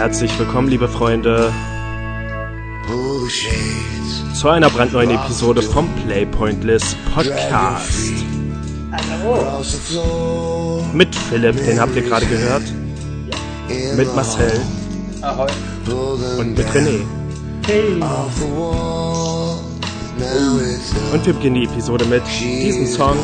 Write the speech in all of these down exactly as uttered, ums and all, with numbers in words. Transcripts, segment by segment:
Herzlich willkommen, liebe Freunde, zu einer brandneuen Episode vom Play Pointless Podcast. Hallo. Mit Philipp, den habt ihr gerade gehört. Mit Marcel. Ahoi. Und mit René. Hey. Und wir beginnen die Episode mit diesem Song.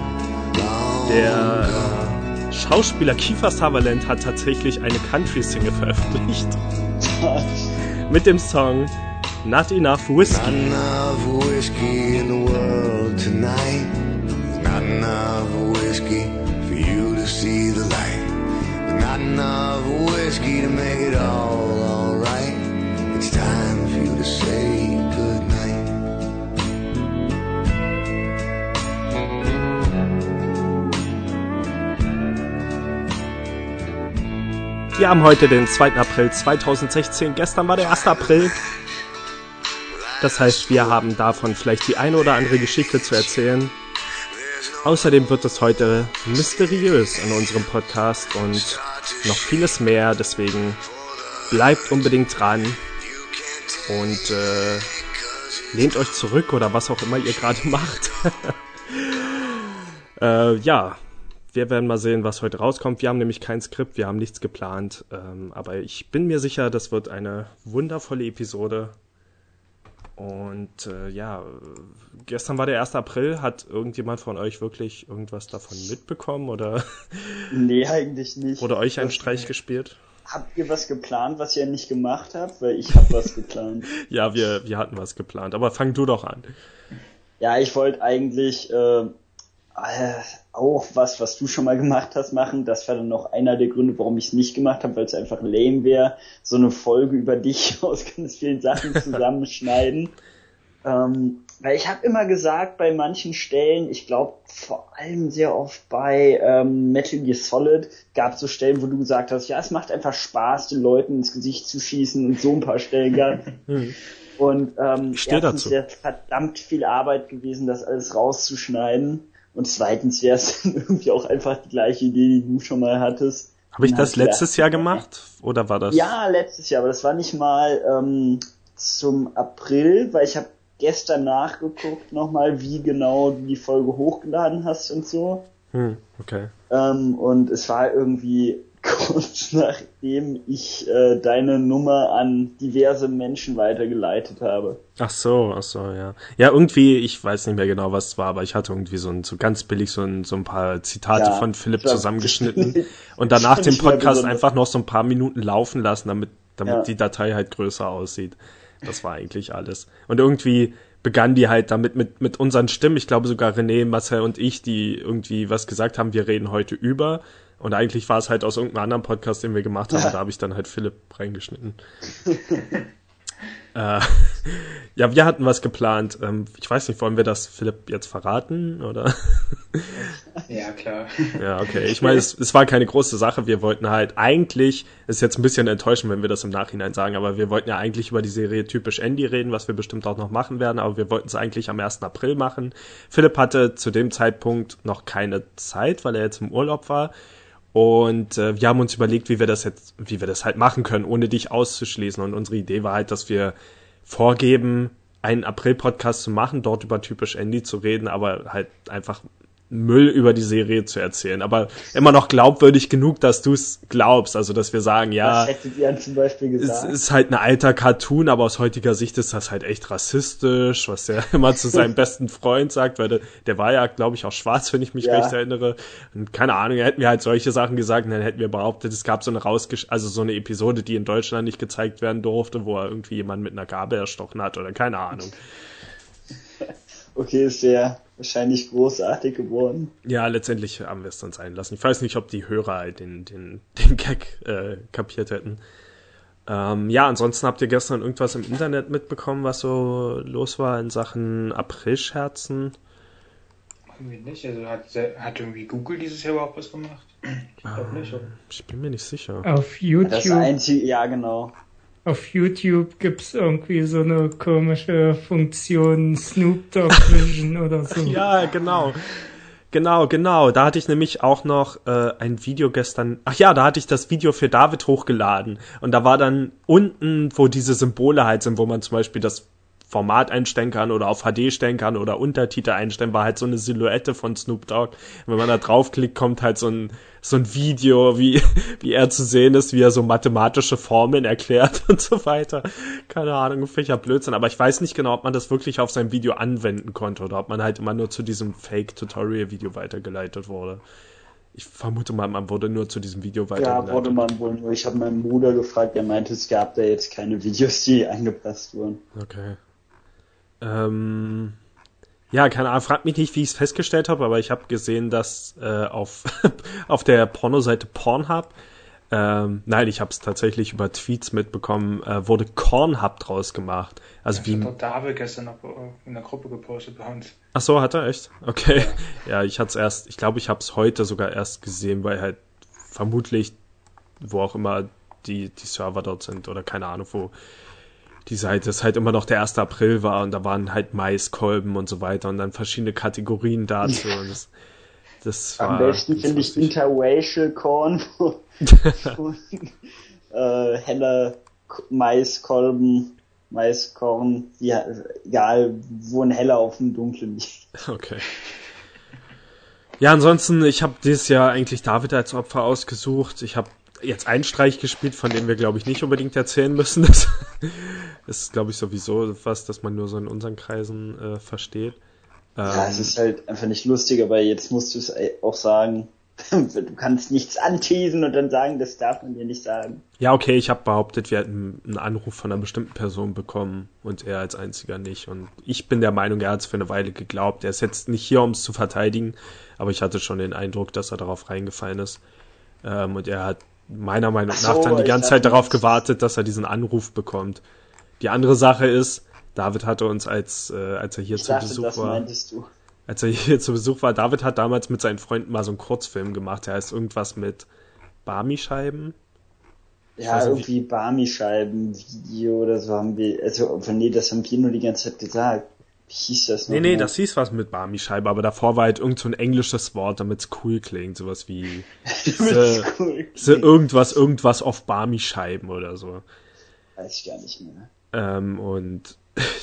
Der äh, Schauspieler Kiefer Sutherland hat tatsächlich eine Country-Single veröffentlicht. Mit dem Song Not Enough Whiskey. Not enough whiskey in the world tonight. Not enough whiskey for you to see the light. Not enough whiskey to make it all alright. It's time for you to say goodnight. Wir haben heute den zweiten April zweitausendsechzehn. Gestern war der erste April. Das heißt, wir haben davon vielleicht die eine oder andere Geschichte zu erzählen. Außerdem wird es heute mysteriös in unserem Podcast und noch vieles mehr. Deswegen bleibt unbedingt dran und äh, lehnt euch zurück oder was auch immer ihr gerade macht. äh, ja, wir werden mal sehen, was heute rauskommt. Wir haben nämlich kein Skript, wir haben nichts geplant. Ähm, aber ich bin mir sicher, das wird eine wundervolle Episode. Und äh, ja, gestern war der erste April. Hat irgendjemand von euch wirklich irgendwas davon mitbekommen? Oder Nee, eigentlich nicht. wurde euch ein Was- Streich gespielt? Habt ihr was geplant, was ihr nicht gemacht habt? Weil ich hab was geplant. Ja, wir, wir hatten was geplant. Aber fang du doch an. Ja, ich wollte eigentlich äh, äh, auch was, was du schon mal gemacht hast, machen. Das war dann noch einer der Gründe, warum ich es nicht gemacht habe, weil es einfach lame wäre, so eine Folge über dich aus ganz vielen Sachen zusammenschneiden. ähm, weil ich habe immer gesagt, bei manchen Stellen, ich glaube vor allem sehr oft bei ähm, Metal Gear Solid, gab es so Stellen, wo du gesagt hast, ja, es macht einfach Spaß, den Leuten ins Gesicht zu schießen und so ein paar Stellen gab. Und ähm, Ich steh erstens dazu. wäre es verdammt viel Arbeit gewesen, das alles rauszuschneiden. Und zweitens wäre es dann irgendwie auch einfach die gleiche Idee, die du schon mal hattest. Habe ich Und das hab gedacht, letztes Jahr gemacht? Oder war das? Ja, letztes Jahr, aber das war nicht mal ähm, zum April, weil ich habe gestern nachgeguckt nochmal, wie genau du die Folge hochgeladen hast und so. Hm, okay. Ähm, und es war irgendwie kurz nachdem ich äh, deine Nummer an diverse Menschen weitergeleitet habe. Ach so, ach so, ja. Ja, irgendwie, ich weiß nicht mehr genau, was es war, aber ich hatte irgendwie so ein, so ganz billig so ein, so ein paar Zitate Ja, von Philipp ich glaub, zusammengeschnitten und danach fand den ich mal Podcast besonders. einfach noch so ein paar Minuten laufen lassen, damit, damit Ja. die Datei halt größer aussieht. Das war eigentlich alles. Und irgendwie begann die halt damit mit, mit unseren Stimmen. Ich glaube sogar René, Marcel und ich, die irgendwie was gesagt haben, wir reden heute über. Und eigentlich war es halt aus irgendeinem anderen Podcast, den wir gemacht haben. Ja. Da habe ich dann halt Philipp reingeschnitten. äh, ja, wir hatten was geplant. Ähm, ich weiß nicht, wollen wir das Philipp jetzt verraten? Oder? Ja, klar. Ja, okay. Ich meine, es, es war keine große Sache. Wir wollten halt eigentlich, ist jetzt ein bisschen enttäuschend, wenn wir das im Nachhinein sagen, aber wir wollten ja eigentlich über die Serie Typisch Andy reden, was wir bestimmt auch noch machen werden, aber wir wollten es eigentlich am ersten April machen. Philipp hatte zu dem Zeitpunkt noch keine Zeit, weil er jetzt im Urlaub war. Und äh, wir haben uns überlegt, wie wir das jetzt, wie wir das halt machen können, ohne dich auszuschließen. Und unsere Idee war halt, dass wir vorgeben, einen April-Podcast zu machen, dort über Typisch Andy zu reden, aber halt einfach Müll über die Serie zu erzählen. Aber immer noch glaubwürdig genug, dass du es glaubst. Also, dass wir sagen, ja, Was hättet ihr dann zum Beispiel es gesagt? ist halt ein alter Cartoon, aber aus heutiger Sicht ist das halt echt rassistisch, was der immer zu seinem besten Freund sagt, weil der, der war ja, glaube ich, auch schwarz, wenn ich mich Ja. recht erinnere. Und keine Ahnung, hätten wir halt solche Sachen gesagt, und dann hätten wir behauptet, es gab so eine rausgesch- also so eine Episode, die in Deutschland nicht gezeigt werden durfte, wo er irgendwie jemanden mit einer Gabel erstochen hat oder keine Ahnung. Okay, ist ja wahrscheinlich großartig geworden. Ja, letztendlich haben wir es dann sein lassen. Ich weiß nicht, ob die Hörer halt den, den, den Gag äh, kapiert hätten. Ähm, ja, ansonsten habt ihr gestern irgendwas im Internet mitbekommen, was so los war in Sachen Aprilscherzen? Irgendwie nicht. Also hat, hat irgendwie Google dieses Jahr überhaupt was gemacht? Ich glaube nicht, oder? Ich bin mir nicht sicher. Auf Das YouTube, einzige, ja genau. auf YouTube gibt's irgendwie so eine komische Funktion Snoop Dogg Vision oder so. Ja, genau. Genau, genau. Da hatte ich nämlich auch noch äh, ein Video gestern. Ach ja, da hatte ich das Video für David hochgeladen. Und da war dann unten, wo diese Symbole halt sind, wo man zum Beispiel das Format einstellen kann oder auf H D stellen kann oder Untertitel einstellen, war halt so eine Silhouette von Snoop Dogg. Und wenn man da draufklickt, kommt halt so ein so ein Video, wie wie er zu sehen ist, wie er so mathematische Formeln erklärt und so weiter. Keine Ahnung, völliger Blödsinn. Aber ich weiß nicht genau, ob man das wirklich auf sein Video anwenden konnte oder ob man halt immer nur zu diesem Fake-Tutorial-Video weitergeleitet wurde. Ich vermute mal, man wurde nur zu diesem Video weitergeleitet. Ja, wurde man wohl nur. Ich habe meinen Bruder gefragt, der meinte, es gab da jetzt keine Videos, die angepasst wurden. Okay. Ähm, ja, keine Ahnung, frag mich nicht, wie ich es festgestellt habe, aber ich habe gesehen, dass äh, auf auf der Pornoseite Pornhub, ähm, nein, ich habe es tatsächlich über Tweets mitbekommen, äh, wurde Cornhub draus gemacht. Also das wie hat doch David gestern noch in der Gruppe gepostet bei uns. Ach so, hat er echt? Okay. Ja, ich hatte es erst, ich glaube, ich habe es heute sogar erst gesehen, weil halt vermutlich, wo auch immer die die Server dort sind oder keine Ahnung, wo die Seite ist halt immer noch der erste April war und da waren halt Maiskolben und so weiter und dann verschiedene Kategorien dazu und das, das war... Am besten finde ich Interracial Corn, wo, wo äh, heller Maiskolben, Maiskorn, ja, egal, wo ein heller auf dem dunklen liegt. Okay. Ja, ansonsten, ich habe dieses Jahr eigentlich David als Opfer ausgesucht. Ich habe jetzt einen Streich gespielt, von dem wir, glaube ich, nicht unbedingt erzählen müssen. Das ist, glaube ich, sowieso was, das man nur so in unseren Kreisen äh, versteht. Ja, ähm, es ist halt einfach nicht lustig, aber jetzt musst du es auch sagen. Du kannst nichts anteasen und dann sagen, das darf man dir nicht sagen. Ja, okay, ich habe behauptet, wir hätten einen Anruf von einer bestimmten Person bekommen und er als einziger nicht. Und ich bin der Meinung, er hat es für eine Weile geglaubt. Er ist jetzt nicht hier, um es zu verteidigen, aber ich hatte schon den Eindruck, dass er darauf reingefallen ist. Ähm, und er hat meiner Meinung nach so, dann die ganze Zeit darauf das gewartet, dass er diesen Anruf bekommt. Die andere Sache ist, David hatte uns, als äh, als er hier ich zu dachte, Besuch das war, meintest du. als er hier zu Besuch war, David hat damals mit seinen Freunden mal so einen Kurzfilm gemacht, der heißt irgendwas mit Barmi-Scheiben. Ich Ja, weiß nicht, irgendwie Barmi-Scheiben-Video oder so haben wir, also, nee, das haben wir nur die ganze Zeit gesagt. Wie hieß das noch? Nee, nee, mal? das hieß was mit Barmi-Scheibe, aber davor war halt irgend so ein englisches Wort, damit es cool klingt, sowas wie Damit's cool so irgendwas, irgendwas auf Barmi-Scheiben oder so. Weiß ich gar nicht mehr. Ähm, und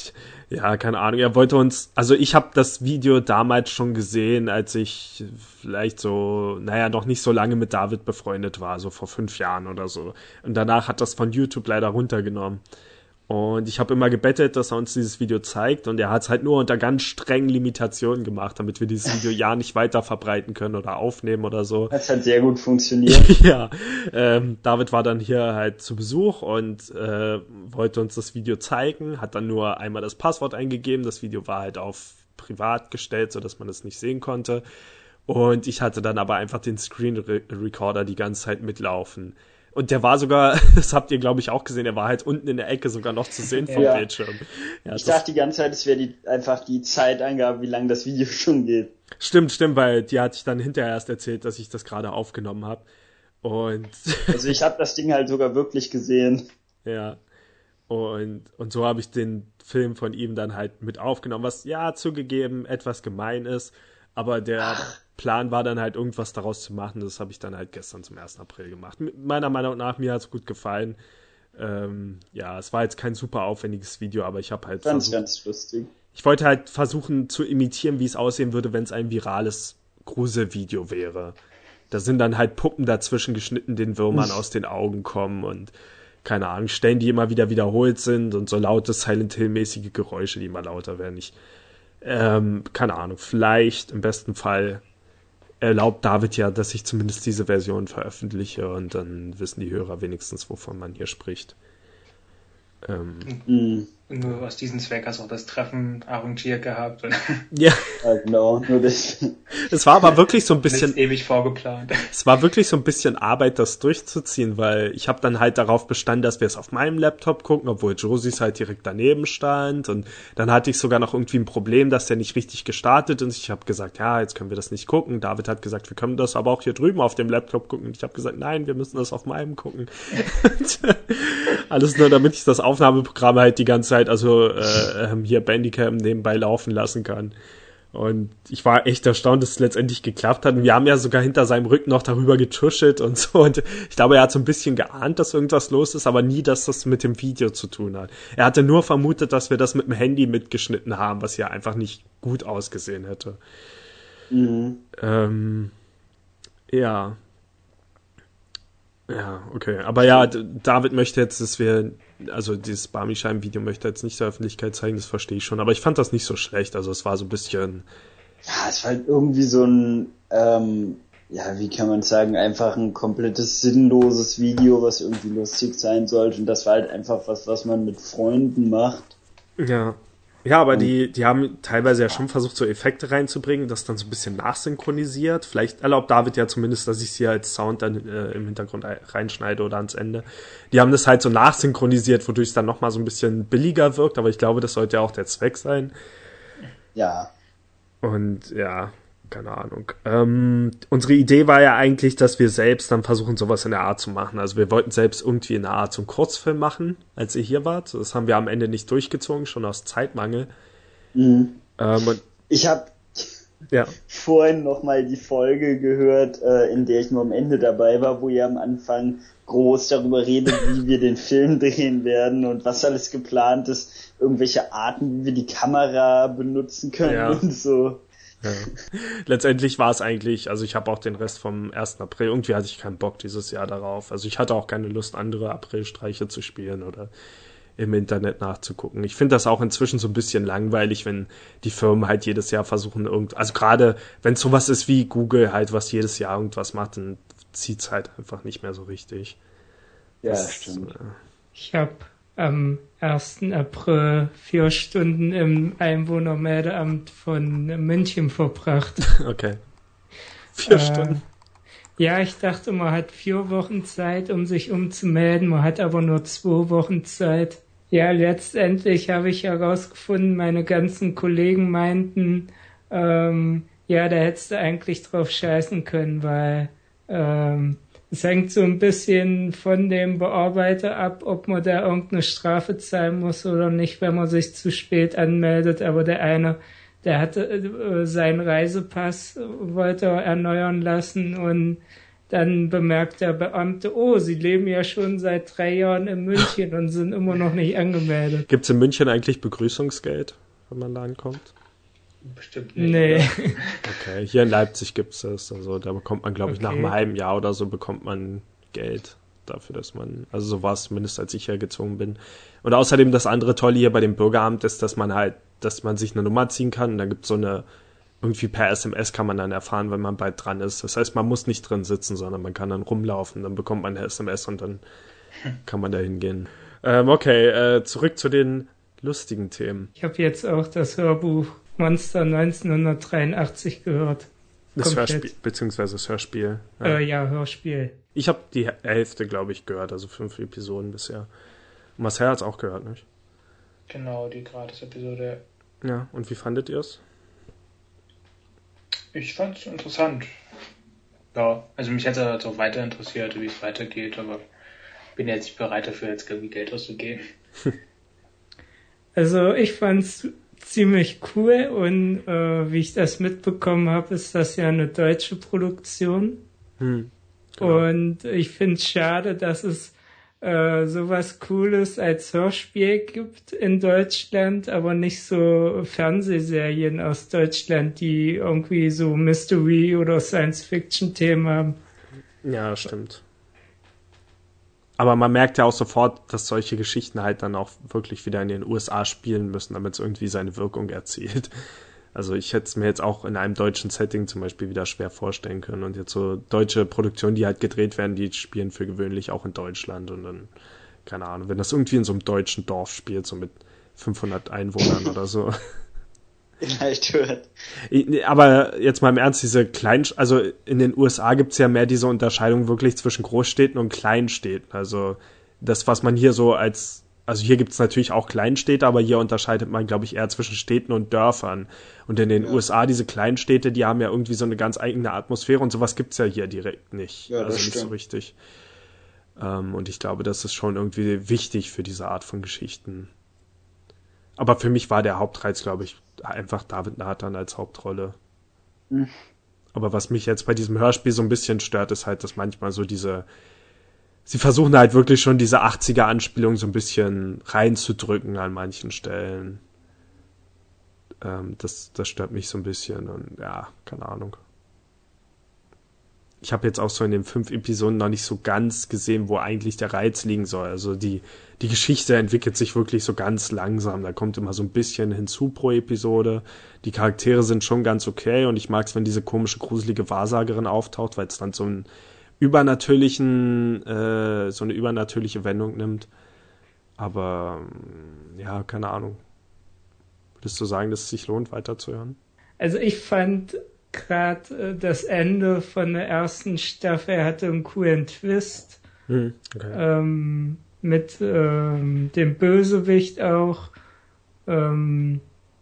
ja, keine Ahnung, er wollte uns, also ich habe das Video damals schon gesehen, als ich vielleicht so, naja, noch nicht so lange mit David befreundet war, so vor fünf Jahren oder so. Und danach hat das von YouTube leider runtergenommen. Und ich habe immer gebettet, dass er uns dieses Video zeigt und er hat es halt nur unter ganz strengen Limitationen gemacht, damit wir dieses Video ja nicht weiter verbreiten können oder aufnehmen oder so. Das hat sehr gut funktioniert. Ja, ähm, David war dann hier halt zu Besuch und äh, wollte uns das Video zeigen, hat dann nur einmal das Passwort eingegeben, das Video war halt auf privat gestellt, sodass man es nicht sehen konnte und ich hatte dann aber einfach den Screen Recorder die ganze Zeit mitlaufen. Und der war sogar, das habt ihr glaube ich auch gesehen, der war halt unten in der Ecke sogar noch zu sehen vom Ja. Bildschirm. Ja, Ich das- dachte die ganze Zeit, es wäre die, einfach die Zeitangabe, wie lang das Video schon geht. Stimmt, stimmt, weil die hatte ich dann hinterher erst erzählt, dass ich das gerade aufgenommen habe. Und Also ich habe das Ding halt sogar wirklich gesehen. ja, und, und so habe ich den Film von ihm dann halt mit aufgenommen, was ja zugegeben etwas gemein ist, aber der Plan war dann halt irgendwas daraus zu machen, das habe ich dann halt gestern zum ersten April gemacht. Meiner Meinung nach, mir hat's gut gefallen. Ähm, ja, es war jetzt kein super aufwendiges Video, aber ich habe halt Ganz, versucht, ganz lustig. ich wollte halt versuchen zu imitieren, wie es aussehen würde, wenn es ein virales Gruselvideo wäre. Da sind dann halt Puppen dazwischen geschnitten, den Würmern aus den Augen kommen und keine Ahnung, Stellen, die immer wieder wiederholt sind und so laute Silent Hill-mäßige Geräusche, die immer lauter werden. Ich, ähm, keine Ahnung, vielleicht im besten Fall erlaubt David ja, dass ich zumindest diese Version veröffentliche und dann wissen die Hörer wenigstens, wovon man hier spricht. Ähm, Mhm. Nur aus diesem Zweck hast du auch das Treffen arrangiert gehabt und ja, Ja, genau, nur das. es war aber wirklich so ein bisschen ist ewig vorgeplant. Es war wirklich so ein bisschen Arbeit, das durchzuziehen, weil ich habe dann halt darauf bestanden, dass wir es auf meinem Laptop gucken, obwohl Josies halt direkt daneben stand und dann hatte ich sogar noch irgendwie ein Problem, dass der nicht richtig gestartet ist. Ich habe gesagt, ja, jetzt können wir das nicht gucken. David hat gesagt, wir können das aber auch hier drüben auf dem Laptop gucken. Und ich habe gesagt, nein, wir müssen das auf meinem gucken. Alles nur, damit ich das Aufnahmeprogramm halt die ganze Zeit, also äh, hier Bandicam nebenbei laufen lassen kann. Und ich war echt erstaunt, dass es letztendlich geklappt hat. Und wir haben ja sogar hinter seinem Rücken noch darüber getuschelt und so. Und ich glaube, er hat so ein bisschen geahnt, dass irgendwas los ist, aber nie, dass das mit dem Video zu tun hat. Er hatte nur vermutet, dass wir das mit dem Handy mitgeschnitten haben, was ja einfach nicht gut ausgesehen hätte. Mhm. Ähm, ja. Ja, okay. Aber ja, David möchte jetzt, dass wir, also dieses Barmischein-Video möchte jetzt nicht der Öffentlichkeit zeigen, das verstehe ich schon. Aber ich fand das nicht so schlecht. Also es war so ein bisschen... Ja, es war halt irgendwie so ein, ähm, ja, wie kann man sagen, einfach ein komplettes sinnloses Video, was irgendwie lustig sein sollte. Und das war halt einfach was, was man mit Freunden macht. Ja. Ja, aber die, die haben teilweise ja schon versucht, so Effekte reinzubringen, das dann so ein bisschen nachsynchronisiert. Vielleicht erlaubt David ja zumindest, dass ich sie als Sound dann äh, im Hintergrund reinschneide oder ans Ende. Die haben das halt so nachsynchronisiert, wodurch es dann nochmal so ein bisschen billiger wirkt, aber ich glaube, das sollte ja auch der Zweck sein. Ja. Und ja, keine Ahnung. Ähm, unsere Idee war ja eigentlich, dass wir selbst dann versuchen, sowas in der Art zu machen. Also wir wollten selbst irgendwie in der Art so einen Kurzfilm machen, als ihr hier wart. Das haben wir am Ende nicht durchgezogen, schon aus Zeitmangel. Mhm. Ähm, und, ich habe ja. vorhin nochmal die Folge gehört, äh, in der ich nur am Ende dabei war, wo ihr am Anfang groß darüber redet, wie wir den Film drehen werden und was alles geplant ist, irgendwelche Arten, wie wir die Kamera benutzen können Ja. und so. Ja. Letztendlich war es eigentlich, also ich habe auch den Rest vom ersten April, irgendwie hatte ich keinen Bock dieses Jahr darauf. Also ich hatte auch keine Lust, andere Aprilstreiche zu spielen oder im Internet nachzugucken. Ich finde das auch inzwischen so ein bisschen langweilig, wenn die Firmen halt jedes Jahr versuchen, irgend, also gerade wenn es sowas ist wie Google halt, was jedes Jahr irgendwas macht, dann zieht's halt einfach nicht mehr so richtig. Ja, das, stimmt. Äh, Ich habe am ersten April vier Stunden im Einwohnermeldeamt von München verbracht. okay. Vier Äh, Stunden. Ja, ich dachte, man hat vier Wochen Zeit, um sich umzumelden. Man hat aber nur zwei Wochen Zeit. Ja, letztendlich habe ich herausgefunden, meine ganzen Kollegen meinten, ähm, ja, da hättest du eigentlich drauf scheißen können, weil ähm, es hängt so ein bisschen von dem Bearbeiter ab, ob man da irgendeine Strafe zahlen muss oder nicht, wenn man sich zu spät anmeldet. Aber der eine, der hatte äh, seinen Reisepass, wollte er erneuern lassen und dann bemerkt der Beamte, oh, Sie leben ja schon seit drei Jahren in München und sind immer noch nicht angemeldet. Gibt's in München eigentlich Begrüßungsgeld, wenn man da ankommt? Bestimmt nicht. Nee. Oder? Okay, hier in Leipzig gibt's das. Also da bekommt man, glaube ich, nach Okay. einem halben Jahr oder so bekommt man Geld dafür, dass man, also so war es zumindest, als ich hergezogen bin. Und außerdem das andere Tolle hier bei dem Bürgeramt ist, dass man halt, dass man sich eine Nummer ziehen kann und dann gibt's so eine, irgendwie per S M S kann man dann erfahren, wenn man bald dran ist. Das heißt, man muss nicht drin sitzen, sondern man kann dann rumlaufen, dann bekommt man eine S M S und dann kann man da hingehen. Ähm, okay, äh, zurück zu den lustigen Themen. Ich habe jetzt auch das Hörbuch Monster neunzehnhundertdreiundachtzig gehört. Das Komplett. Hörspiel, beziehungsweise das Hörspiel. Ja. Äh, ja, Hörspiel. Ich habe die Hälfte, glaube ich, gehört, also fünf Episoden bisher. Und Marcel hat's auch gehört, nicht? Genau, die Gratis-Episode. Ja, und wie fandet ihr es? Ich fand es interessant. Ja, also mich hätte es auch weiter interessiert, wie es weitergeht, aber bin jetzt nicht bereit dafür, jetzt irgendwie Geld auszugeben. Also ich fand's ziemlich cool und äh, wie ich das mitbekommen habe, ist das ja eine deutsche Produktion. Hm. Genau. Und ich finde es schade, dass es äh, sowas Cooles als Hörspiel gibt in Deutschland, aber nicht so Fernsehserien aus Deutschland, die irgendwie so Mystery- oder Science-Fiction-Themen haben. Ja, stimmt. Aber man merkt ja auch sofort, dass solche Geschichten halt dann auch wirklich wieder in den U S A spielen müssen, damit es irgendwie seine Wirkung erzielt. Also ich hätte es mir jetzt auch in einem deutschen Setting zum Beispiel wieder schwer vorstellen können. Und jetzt so deutsche Produktionen, die halt gedreht werden, die spielen für gewöhnlich auch in Deutschland. Und dann, keine Ahnung, wenn das irgendwie in so einem deutschen Dorf spielt, so mit fünfhundert Einwohnern oder so. Vielleicht hört. Aber jetzt mal im Ernst, diese kleinen, also in den U S A gibt's ja mehr diese Unterscheidung wirklich zwischen Großstädten und Kleinstädten. Also das, was man hier so als, also hier gibt's natürlich auch Kleinstädte, aber hier unterscheidet man, glaube ich, eher zwischen Städten und Dörfern. Und in den Ja. U S A, diese Kleinstädte, die haben ja irgendwie so eine ganz eigene Atmosphäre und sowas gibt's ja hier direkt nicht. Ja, das also nicht stimmt. so richtig. Ähm, und ich glaube, das ist schon irgendwie wichtig für diese Art von Geschichten. Aber für mich war der Hauptreiz, glaube ich, einfach David Nathan als Hauptrolle. Mhm. Aber was mich jetzt bei diesem Hörspiel so ein bisschen stört, ist halt, dass manchmal so diese, sie versuchen halt wirklich schon diese achtziger-Anspielung so ein bisschen reinzudrücken an manchen Stellen. Ähm, das, das stört mich so ein bisschen und ja, keine Ahnung. Ich habe jetzt auch so in den fünf Episoden noch nicht so ganz gesehen, wo eigentlich der Reiz liegen soll. Also die, die Geschichte entwickelt sich wirklich so ganz langsam. Da kommt immer so ein bisschen hinzu pro Episode. Die Charaktere sind schon ganz okay und ich mag es, wenn diese komische, gruselige Wahrsagerin auftaucht, weil es dann so einen übernatürlichen, äh, so eine übernatürliche Wendung nimmt. Aber ja, keine Ahnung. Würdest du sagen, dass es sich lohnt, weiterzuhören? Also ich fand gerade das Ende von der ersten Staffel hatte einen coolen Twist. Hm, okay. Ähm, mit ähm, dem Bösewicht auch. Ähm,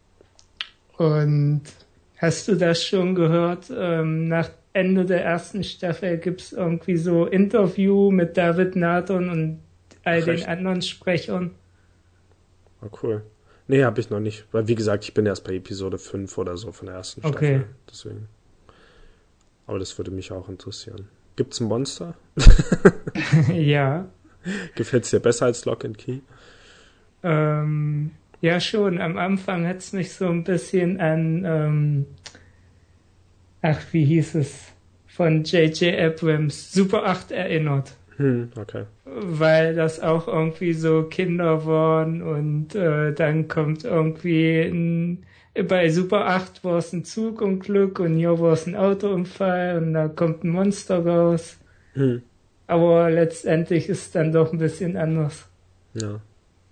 und hast du das schon gehört? Ähm, nach Ende der ersten Staffel gibt es irgendwie so Interview mit David Nathan und all Ach, den echt? anderen Sprechern. Oh, cool. Nee, habe ich noch nicht. Weil, wie gesagt, ich bin erst bei Episode fünf oder so von der ersten Staffel. Okay. Deswegen. Aber das würde mich auch interessieren. Gibt's ein Monster? Ja. Gefällt's dir besser als Lock and Key? Ähm, ja, schon. Am Anfang hat es mich so ein bisschen an, ähm, ach, wie hieß es? Von J J Abrams, Super acht erinnert. Hm, okay. Weil das auch irgendwie so Kinder waren und äh, dann kommt irgendwie ein, bei Super acht war es ein Zugunglück und hier war es ein Autounfall und da kommt ein Monster raus. Hm, Aber letztendlich ist es dann doch ein bisschen anders. ja.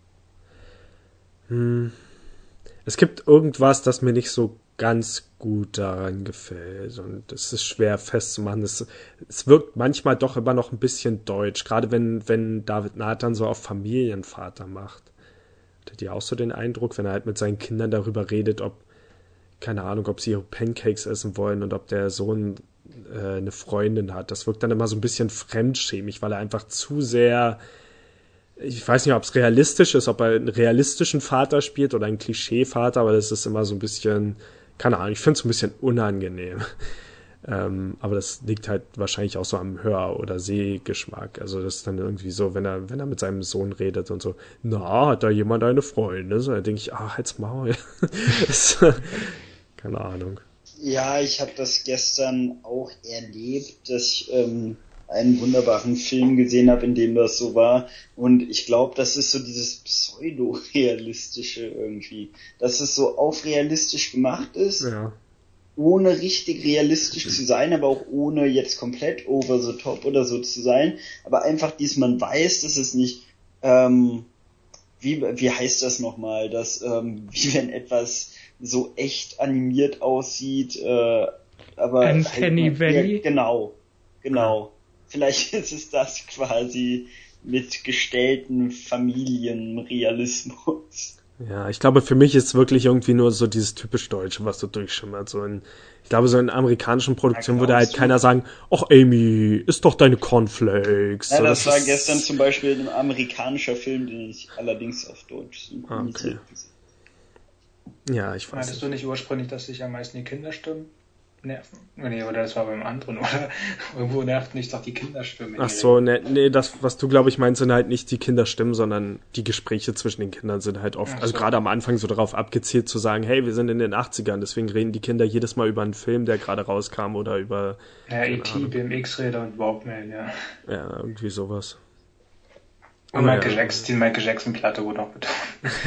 Hm. Es gibt irgendwas, das mir nicht so ganz gut daran gefällt und es ist schwer festzumachen. Es, es wirkt manchmal doch immer noch ein bisschen deutsch, gerade wenn, wenn David Nathan so auf Familienvater macht. Hattet ihr auch so den Eindruck, wenn er halt mit seinen Kindern darüber redet, ob, keine Ahnung, ob sie ihre Pancakes essen wollen und ob der Sohn äh, eine Freundin hat. Das wirkt dann immer so ein bisschen fremdschämig, weil er einfach zu sehr, ich weiß nicht, ob es realistisch ist, ob er einen realistischen Vater spielt oder einen Klischee-Vater, aber das ist immer so ein bisschen, keine Ahnung, ich finde es ein bisschen unangenehm. Ähm, aber das liegt halt wahrscheinlich auch so am Hör- oder Sehgeschmack. Also das ist dann irgendwie so, wenn er, wenn er mit seinem Sohn redet und so, na, hat da jemand eine Freundin? So, da denke ich, ah, halt's Maul. Das, keine Ahnung. Ja, ich habe das gestern auch erlebt, dass ich ähm, einen wunderbaren Film gesehen habe, in dem das so war. Und ich glaube, das ist so dieses Pseudo-Realistische irgendwie. Dass es so auf realistisch gemacht ist, Ja. ohne richtig realistisch zu sein, aber auch ohne jetzt komplett over the top oder so zu sein. Aber einfach, dass man weiß, dass es nicht, ähm, wie, wie heißt das nochmal, dass, ähm, wie wenn etwas so echt animiert aussieht, äh, aber Uncanny halt, Valley? Ja, genau, genau. Vielleicht ist es das quasi mit gestellten Familienrealismus. Ja, ich glaube, für mich ist wirklich irgendwie nur so dieses typisch Deutsche, was so durchschimmert. So in, ich glaube, so in amerikanischen Produktionen Ja, würde halt glaubst du? keiner sagen, ach Amy, isst doch deine Cornflakes. Ja, So, das, war ist- gestern zum Beispiel ein amerikanischer Film, den ich allerdings auf Deutsch synchronisiert Ah, gesehen Ja, ich weiß Meintest nicht. du nicht ursprünglich, dass dich am meisten die Kinderstimmen nerven? Nee, oder das war beim anderen, oder? Irgendwo nervt nicht doch die Kinderstimmen. Ach so, ne, nee, das, was du, glaube ich, meinst, sind halt nicht die Kinderstimmen, sondern die Gespräche zwischen den Kindern sind halt oft, Ach also so. gerade am Anfang so darauf abgezielt zu sagen, hey, wir sind in den achtzigern, deswegen reden die Kinder jedes Mal über einen Film, der gerade rauskam oder über, Ja, keine E T, Ahnung. B M X-Räder und Walkman, ja. ja, irgendwie sowas. Und Aber Michael ja. Jackson, die Michael Jackson-Platte wurde auch betont.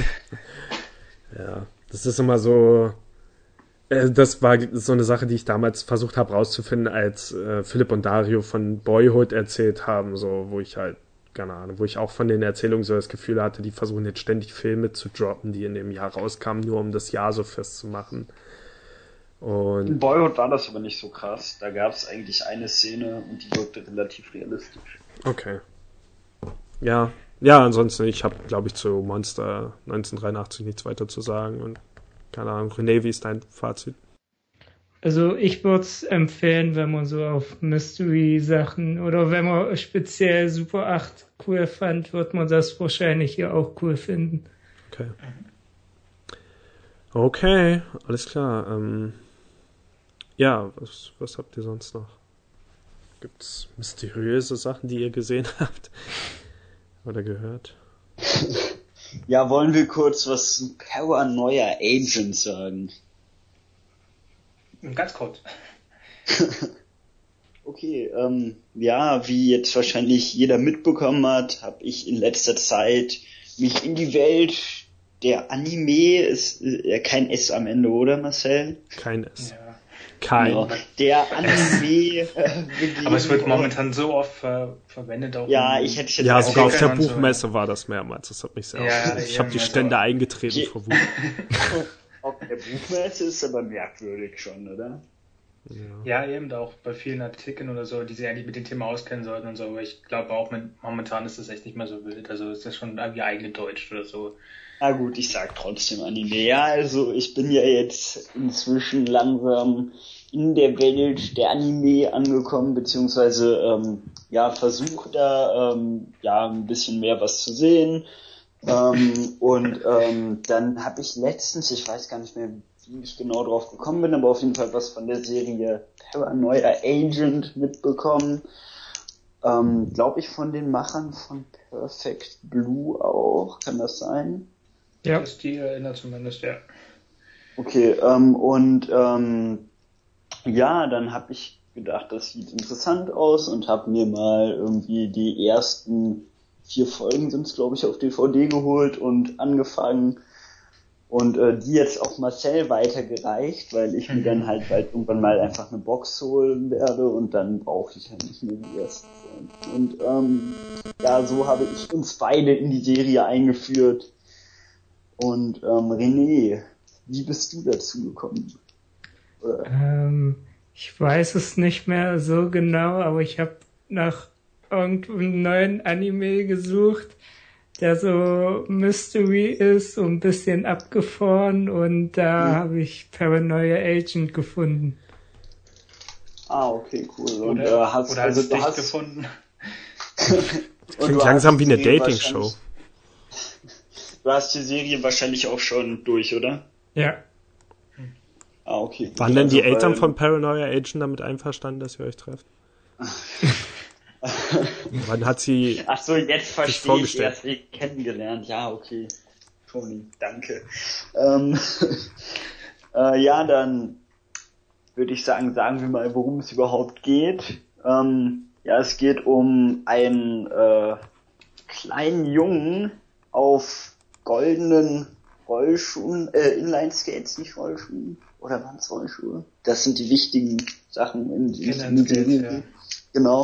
Ja, das ist immer so, äh, das war so eine Sache, die ich damals versucht habe rauszufinden, als äh, Philipp und Dario von Boyhood erzählt haben, so, wo ich halt, keine Ahnung, wo ich auch von den Erzählungen so das Gefühl hatte, die versuchen jetzt ständig Filme zu droppen, die in dem Jahr rauskamen, nur um das Jahr so festzumachen. In Und Boyhood war das aber nicht so krass. Da gab es eigentlich eine Szene und die wirkte relativ realistisch. okay. Ja, ja, ansonsten, ich habe, glaube ich, zu Monster neunzehnhundertdreiundachtzig nichts weiter zu sagen und keine Ahnung, René, wie ist dein Fazit? Also ich würde es empfehlen, wenn man so auf Mystery-Sachen oder wenn man speziell Super acht cool fand, wird man das wahrscheinlich hier auch cool finden. Okay. Okay, alles klar. Ähm, ja, was, was habt ihr sonst noch? Gibt's mysteriöse Sachen, die ihr gesehen habt? Oder gehört? Ja, wollen wir kurz was zu Paranoia Agent sagen? Ganz kurz. Okay, ähm, ja, wie jetzt wahrscheinlich jeder mitbekommen hat, habe ich in letzter Zeit mich in die Welt der Anime, ist äh, kein S am Ende, oder Marcel? Kein S. Ja. Kein. Genau. Der Anime. Äh, Aber es wird momentan so oft ver- verwendet. Auch ja, in- ich hätte jetzt Ja, sogar auf der und so, Buchmesse ja. war das mehrmals. Das hat mich sehr Ja, aufgeregt. Ich habe die eben, Stände also- eingetreten Je- vor Wut. Auf der Buchmesse ist aber merkwürdig schon, oder? Ja, eben auch bei vielen Artikeln oder so, die sich eigentlich mit dem Thema auskennen sollten und so, aber ich glaube auch, mit, momentan ist das echt nicht mehr so wild. Also ist das schon irgendwie eingedeutscht oder so. Na gut, ich sag trotzdem Anime. Ja, also ich bin ja jetzt inzwischen langsam in der Welt der Anime angekommen, beziehungsweise ähm, ja, versuche da ähm, ja ein bisschen mehr was zu sehen. Ähm, und ähm, dann habe ich letztens, ich weiß gar nicht mehr, wie ich genau drauf gekommen bin, aber auf jeden Fall was von der Serie Paranoia Agent mitbekommen. Ähm, glaube ich von den Machern von Perfect Blue auch, kann das sein? Ja. Das die erinnert zumindest, ja. Okay, ähm, und ähm, ja, dann habe ich gedacht, das sieht interessant aus und habe mir mal irgendwie die ersten vier Folgen sind es, glaube ich, auf D V D geholt und angefangen und äh, die jetzt auch Marcel weitergereicht, weil ich mir dann halt bald irgendwann mal einfach eine Box holen werde und dann brauche ich ja nicht mehr die ersten Folgen. Und ähm, ja, so habe ich uns beide in die Serie eingeführt. Und ähm, René, wie bist du dazu gekommen? Oder? Ähm, ich weiß es nicht mehr so genau, aber ich habe nach irgendeinem neuen Anime gesucht, der so Mystery ist und ein bisschen abgefahren und da Hm. habe ich Paranoia Agent gefunden. Ah, okay, cool. Und Oder, äh, hast oder also als du dich hast gefunden. und Klingt du langsam hast wie die eine Serie Dating-Show. wahrscheinlich- Du hast die Serie wahrscheinlich auch schon durch, oder? Ja. Ah, okay. Waren denn die Also, Eltern weil- von Paranoia Agent damit einverstanden, dass ihr euch trefft? Wann hat sie... Ach so, jetzt verstehe ich vorgestellt. erst, wie kennengelernt. Ja, okay. Toni, danke. Ähm, äh, ja, dann würde ich sagen, sagen wir mal, worum es überhaupt geht. Ähm, ja, es geht um einen äh, kleinen Jungen auf goldenen Rollschuhen, äh, Inline-Skates, nicht Rollschuhen. Oder waren es Rollschuhe? Das sind die wichtigen Sachen in diesem Inline-Skates, ja. Genau.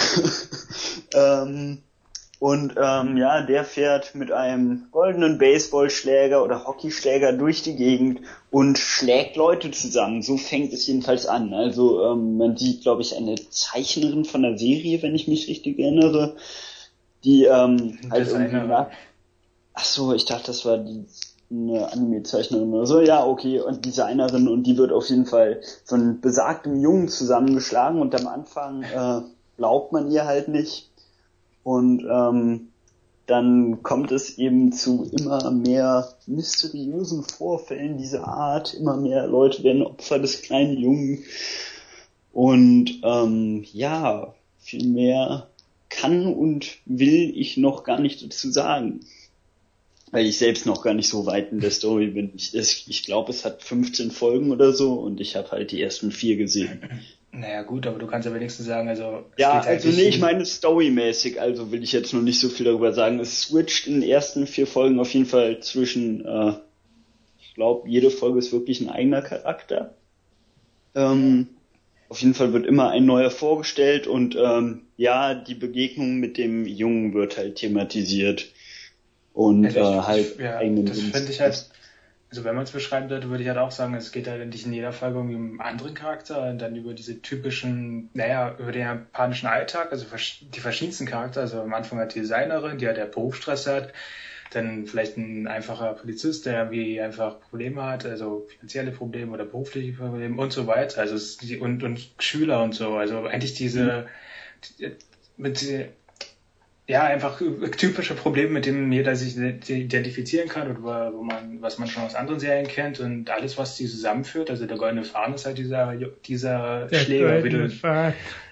ähm, und ähm, ja, der fährt mit einem goldenen Baseballschläger oder Hockeyschläger durch die Gegend und schlägt Leute zusammen. So fängt es jedenfalls an. Also ähm, man sieht, glaube ich, eine Zeichnerin von der Serie, wenn ich mich richtig erinnere, die ähm, halt irgendwie Designerin. nach... Ach so, ich dachte, das war die eine Anime-Zeichnerin oder so. Ja, okay, und Designerin, und die wird auf jeden Fall von besagtem Jungen zusammengeschlagen und am Anfang äh, glaubt man ihr halt nicht. Und ähm, dann kommt es eben zu immer mehr mysteriösen Vorfällen dieser Art. Immer mehr Leute werden Opfer des kleinen Jungen. Und ähm, ja, viel mehr kann und will ich noch gar nicht dazu sagen. Weil ich selbst noch gar nicht so weit in der Story bin. Ich, ich glaube, es hat fünfzehn Folgen oder so und ich habe halt die ersten vier gesehen. Naja, gut, aber du kannst ja wenigstens sagen, also. es Ja, geht also eigentlich nee, ich um- meine storymäßig, also will ich jetzt noch nicht so viel darüber sagen. Es switcht in den ersten vier Folgen auf jeden Fall zwischen, äh, ich glaube, jede Folge ist wirklich ein eigener Charakter. Ähm, auf jeden Fall wird immer ein neuer vorgestellt und ähm, ja, die Begegnung mit dem Jungen wird halt thematisiert. Und Also ich- äh, halt ich, ja, eigenen das Dienst. finde ich halt, also wenn man es beschreiben sollte, würde ich halt auch sagen, es geht halt nicht in jeder Folge irgendwie um einen anderen Charakter und dann über diese typischen, naja, über den japanischen Alltag, also versch- die verschiedensten Charakter, also am Anfang hat die Designerin, die halt der Berufsstress hat, dann vielleicht ein einfacher Polizist, der irgendwie einfach Probleme hat, also finanzielle Probleme oder berufliche Probleme und so weiter, also es, die, und, und Schüler und so, also eigentlich diese, die, mit die, ja, einfach typische Probleme, mit denen jeder sich identifizieren kann oder wo man, was man schon aus anderen Serien kennt und alles, was die zusammenführt. Also der goldene Faden ist halt dieser, dieser Der Schläger, wie goldene du, Faden.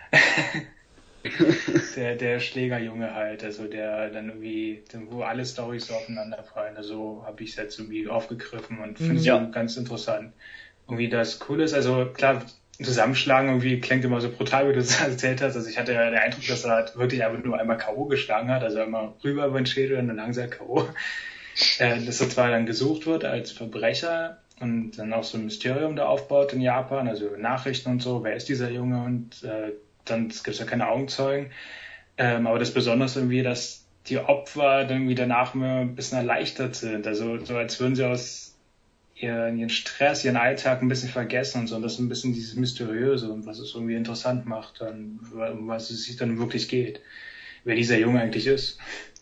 der, der Schlägerjunge halt, also der dann irgendwie, wo alle Storys so aufeinander fallen. Also habe ich es jetzt irgendwie aufgegriffen und finde es Ja. ja ganz interessant. Irgendwie das Coole ist, also klar, Zusammenschlagen irgendwie klingt immer so brutal, wie du es erzählt hast. Also ich hatte ja den Eindruck, dass er halt wirklich einfach nur einmal K O geschlagen hat, also einmal rüber über den Schädel und dann langsam K O. Äh, dass er zwar dann gesucht wird als Verbrecher und dann auch so ein Mysterium da aufbaut in Japan, also Nachrichten und so, wer ist dieser Junge und äh, dann gibt es ja keine Augenzeugen. Ähm, aber das Besondere ist irgendwie, dass die Opfer dann irgendwie danach immer ein bisschen erleichtert sind. Also so als würden sie aus ihren, ihren Stress, ihren Alltag ein bisschen vergessen und so. Und das ist ein bisschen dieses Mysteriöse und was es irgendwie interessant macht, dann, um was es sich dann wirklich geht. Wer dieser Junge eigentlich ist.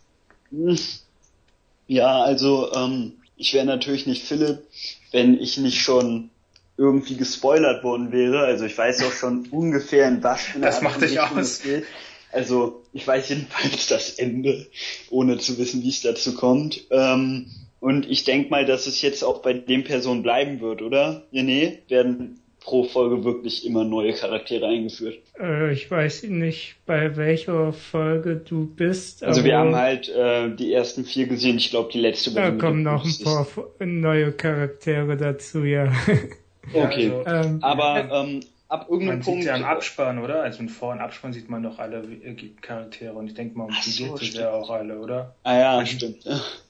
Ja, also ähm, ich wäre natürlich nicht Philipp, wenn ich nicht schon irgendwie gespoilert worden wäre. Also ich weiß auch schon ungefähr, in was für eine Das Art macht von dich Richtung aus. es geht. Also ich weiß jedenfalls das Ende, ohne zu wissen, wie es dazu kommt. Ähm, und ich denke mal, dass es jetzt auch bei den Personen bleiben wird, oder? René? Werden pro Folge wirklich immer neue Charaktere eingeführt. Äh, ich weiß nicht, bei welcher Folge du bist. Also aber wir haben halt äh, die ersten vier gesehen. Ich glaube, die letzte da war die mit kommen dem noch ein Fuß. paar Fo- neue Charaktere dazu, ja. Okay. Ja, also, ähm, Aber ähm, ab irgendeinem man Punkt... sieht ja im Abspann, oder? Also im Vor- und Abspann sieht man doch alle äh, Charaktere und ich denke mal, um Ach die so, geht es stimmt. ja auch alle, oder? Ah ja, Mhm. stimmt.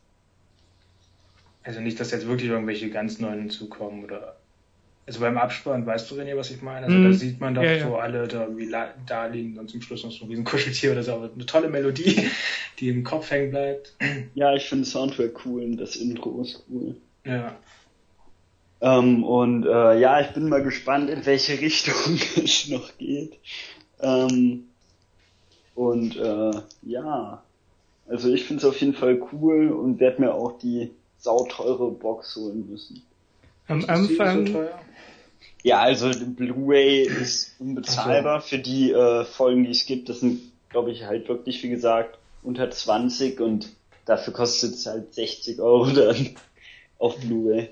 Also nicht, dass jetzt wirklich irgendwelche ganz neuen hinzukommen, oder? Also beim Abspann, weißt du, René, was ich meine? Also Mhm. da sieht man doch Ja, ja. so alle da wie la- da liegen und zum Schluss noch so wie ein Kuscheltier oder so. Aber eine tolle Melodie, die im Kopf hängen bleibt. Ja, ich finde Soundtrack cool und das Intro ist cool. Ja. Ähm, und äh, ja, ich bin mal gespannt, in welche Richtung es noch geht. Ähm, und äh, ja, also ich finde es auf jeden Fall cool und werde mir auch die sauteure Box holen müssen. Am Ist die so Anfang, teuer? Ja, also die Blu-ray ist unbezahlbar für die äh, Folgen, die es gibt. Das sind, glaube ich, halt wirklich, wie gesagt, unter zwanzig und dafür kostet es halt sechzig Euro dann auf Blu-ray.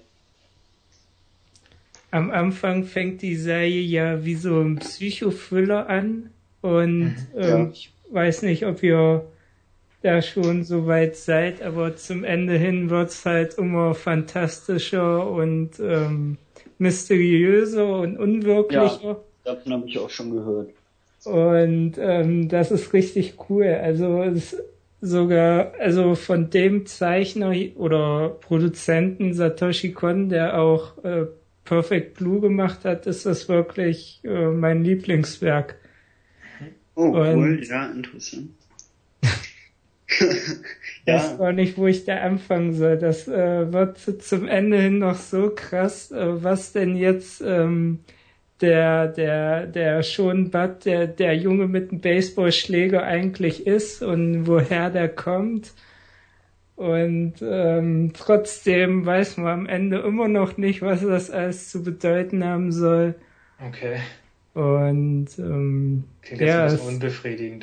am Anfang fängt die Serie ja wie so ein Psychothriller an und ähm, Ja. ich weiß nicht, ob ihr da schon so weit seid, aber zum Ende hin wird's halt immer fantastischer und ähm, mysteriöser und unwirklicher. Davon habe ich auch schon gehört. Und ähm, das ist richtig cool. Also es sogar, also von dem Zeichner oder Produzenten Satoshi Kon, der auch äh, Perfect Blue gemacht hat, ist das wirklich äh, mein Lieblingswerk. Oh, Und- cool, ja, interessant. Ich ja, weiß auch nicht, wo ich da anfangen soll. Das äh, wird zum Ende hin noch so krass, äh, was denn jetzt ähm, der der der Schon Butt, der der Junge mit dem Baseballschläger eigentlich ist und woher der kommt. Und ähm, trotzdem weiß man am Ende immer noch nicht, was das alles zu bedeuten haben soll. Okay. Und ähm, Klingt jetzt ja, ein es, bisschen unbefriedigend.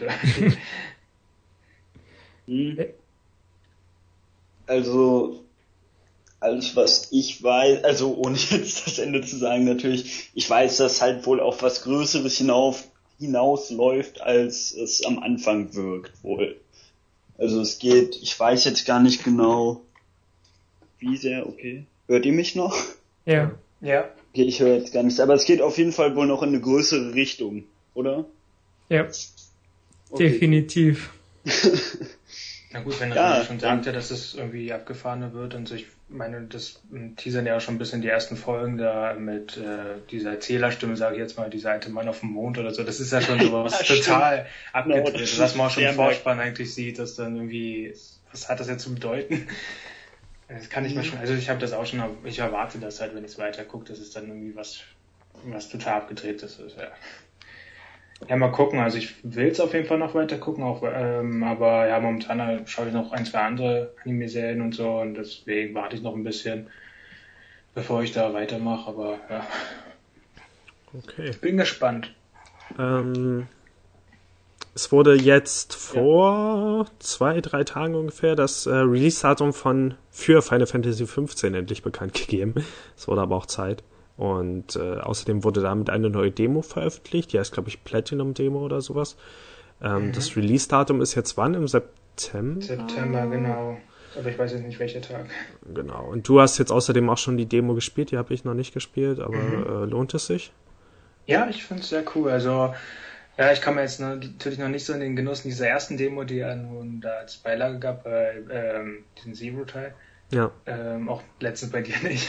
hm. Also, alles was ich weiß, also ohne jetzt das Ende zu sagen natürlich, ich weiß, dass halt wohl auf was Größeres hinauf, hinausläuft, als es am Anfang wirkt wohl. Also es geht, ich weiß jetzt gar nicht genau, wie sehr, okay. Hört ihr mich noch? ja. Ja. Okay, ich höre jetzt gar nichts, aber es geht auf jeden Fall wohl noch in eine größere Richtung, oder? Ja, Okay. definitiv. Na gut, wenn Ja, René schon sagte, dass es irgendwie abgefahrener wird und so, ich meine, das teasern ja auch schon ein bisschen die ersten Folgen da mit äh, dieser Erzählerstimme, sage ich jetzt mal, dieser alte Mann auf dem Mond oder so, das ist ja schon sowas Ja, stimmt. total Genau, abgedreht, das was man auch ist schon im sehr Vorspann eigentlich sieht, dass dann irgendwie, was hat das jetzt zu bedeuten? Das kann ich mir schon, also ich habe das auch schon, ich erwarte das halt, wenn ich es weiter gucke, dass es dann irgendwie was, was total abgedrehtes ist, ja. Ja, mal gucken. Also ich will es auf jeden Fall noch weiter gucken, auch, ähm, aber ja, momentan schaue ich noch ein, zwei andere Anime-Serien und so und deswegen warte ich noch ein bisschen, bevor ich da weitermache, aber ja, Okay. bin gespannt. Ähm, Es wurde jetzt vor ja. zwei, drei Tagen ungefähr das äh, Release-Datum von für Final Fantasy fünfzehn endlich bekannt gegeben. Es wurde aber auch Zeit. Und äh, außerdem wurde damit eine neue Demo veröffentlicht. Die heißt, glaube ich, Platinum Demo oder sowas. Ähm, mhm. Das Release-Datum ist jetzt wann? Im September? September, genau. Aber ich weiß jetzt nicht, welcher Tag. Genau. Und du hast jetzt außerdem auch schon die Demo gespielt. Die habe ich noch nicht gespielt, aber mhm. äh, lohnt es sich? Ja, ich finde es sehr cool. Also ja, ich komme jetzt noch, natürlich noch nicht so in den Genuss dieser ersten Demo, die ja nun da als Beilage gab bei ähm, diesem Zero-Teil. Ja. Ähm, auch letztens bei dir nicht.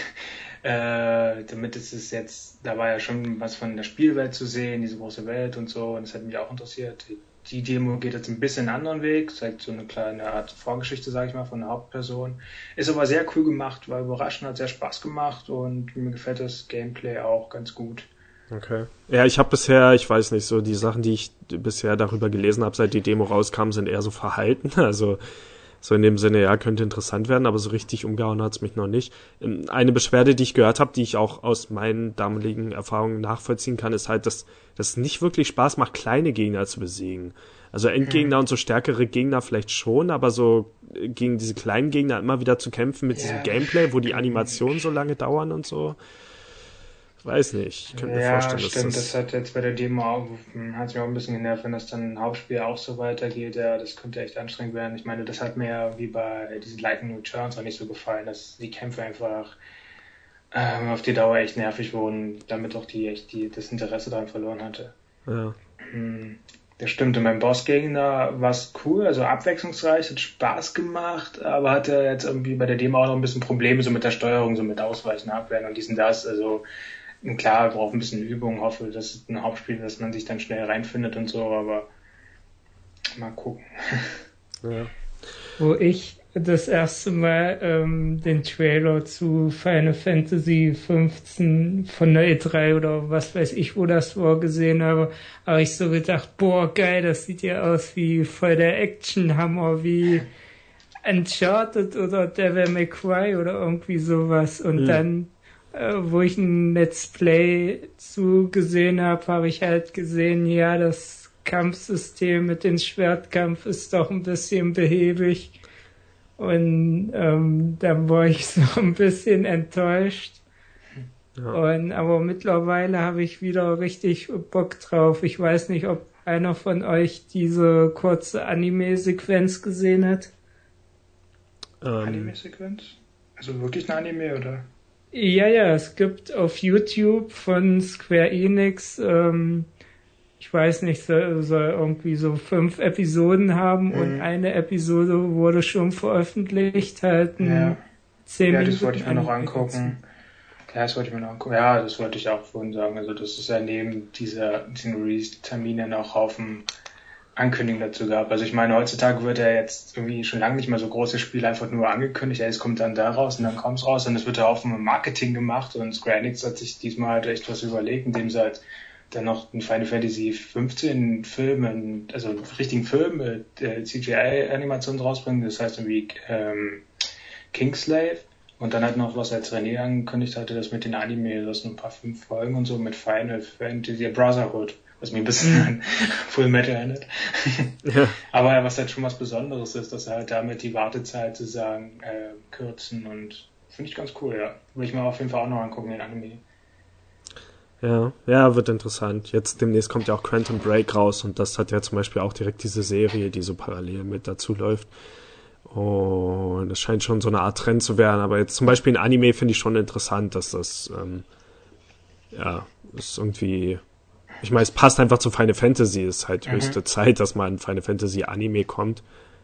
Äh, damit ist es jetzt, da war ja schon was von der Spielwelt zu sehen, diese große Welt und so, und das hat mich auch interessiert. Die, die Demo geht jetzt ein bisschen einen anderen Weg, zeigt so eine kleine Art Vorgeschichte, sage ich mal, von der Hauptperson. Ist aber sehr cool gemacht, war überraschend, hat sehr Spaß gemacht und mir gefällt das Gameplay auch ganz gut. Okay. Ja, ich habe bisher, ich weiß nicht, so die Sachen, die ich bisher darüber gelesen habe, seit die Demo rauskam, sind eher so verhalten. Also so in dem Sinne, ja, könnte interessant werden, aber so richtig umgehauen hat's mich noch nicht. Eine Beschwerde, die ich gehört habe, die ich auch aus meinen damaligen Erfahrungen nachvollziehen kann, ist halt, dass das nicht wirklich Spaß macht, kleine Gegner zu besiegen. Also Endgegner mhm. und so stärkere Gegner vielleicht schon, aber so gegen diese kleinen Gegner immer wieder zu kämpfen mit ja. diesem Gameplay, wo die Animationen so lange dauern und so. Weiß nicht, ich könnte mir ja, vorstellen, dass stimmt, das... das hat jetzt bei der Demo auch, hat mich auch ein bisschen genervt, wenn das dann im Hauptspiel auch so weitergeht, ja, das könnte echt anstrengend werden. Ich meine, das hat mir ja wie bei diesen Lightning Returns auch nicht so gefallen, dass die Kämpfe einfach ähm, auf die Dauer echt nervig wurden, damit auch die echt die, das Interesse daran verloren hatte. Ja. Hm, das stimmt, und beim Bossgegner war es cool, also abwechslungsreich, hat Spaß gemacht, aber hatte jetzt irgendwie bei der Demo auch noch ein bisschen Probleme so mit der Steuerung, so mit Ausweichen, Abwehren und dies und das, also klar, braucht ein bisschen Übung, hoffe, das ist ein Hauptspiel, dass man sich dann schnell reinfindet und so, aber mal gucken. Ja. Wo ich das erste Mal ähm, den Trailer zu Final Fantasy fünfzehn von der E drei oder was weiß ich, wo das war, gesehen habe, habe ich so gedacht, boah, geil, das sieht ja aus wie voll der Actionhammer, wie Uncharted oder Devil May Cry oder irgendwie sowas. Und mhm. dann wo ich ein Let's Play zu gesehen habe, habe ich halt gesehen, ja, das Kampfsystem mit dem Schwertkampf ist doch ein bisschen behäbig. Und ähm, da war ich so ein bisschen enttäuscht. Ja. Und, aber mittlerweile habe ich wieder richtig Bock drauf. Ich weiß nicht, ob einer von euch diese kurze Anime-Sequenz gesehen hat. Ähm. Anime-Sequenz? Also wirklich ein Anime, oder? Ja, ja, es gibt auf YouTube von Square Enix, ähm, ich weiß nicht, soll, soll irgendwie so fünf Episoden haben mhm. und eine Episode wurde schon veröffentlicht, halt ein ja. zehn Ja, Minuten das wollte ich mir noch angucken. Ja, das wollte ich mir noch angucken. Ja, das wollte ich auch vorhin sagen. Also das ist ja neben dieser, diesen Release-Terminen auch Haufen Ankündigungen dazu gab. Also ich meine, heutzutage wird ja jetzt irgendwie schon lange nicht mehr so große Spiele einfach nur angekündigt, ja, es kommt dann da raus und dann kommt es raus und es wird ja auch vom Marketing gemacht und Square Enix hat sich diesmal halt echt was überlegt, indem sie halt dann noch einen Final Fantasy fünfzehn Film, also einen richtigen Film mit äh, C G I-Animationen rausbringen, das heißt irgendwie ähm, Kingslave und dann halt noch, was als René angekündigt hatte, das mit den Anime, das sind ein paar fünf Folgen und so mit Final Fantasy Brotherhood. Was mir ein bisschen an Full Metal erinnert. Ja. Aber was halt schon was Besonderes ist, dass er halt damit die Wartezeit sozusagen äh, kürzen und finde ich ganz cool, ja. Würde ich mir auf jeden Fall auch noch angucken, den Anime. Ja, ja, wird interessant. Jetzt demnächst kommt ja auch Quantum Break raus und das hat ja zum Beispiel auch direkt diese Serie, die so parallel mit dazu läuft. Und das scheint schon so eine Art Trend zu werden, aber jetzt zum Beispiel ein Anime finde ich schon interessant, dass das, ähm, ja, ist irgendwie... Ich meine, es passt einfach zu Final Fantasy. Es ist halt höchste mhm. Zeit, dass mal ein Final Fantasy Anime kommt.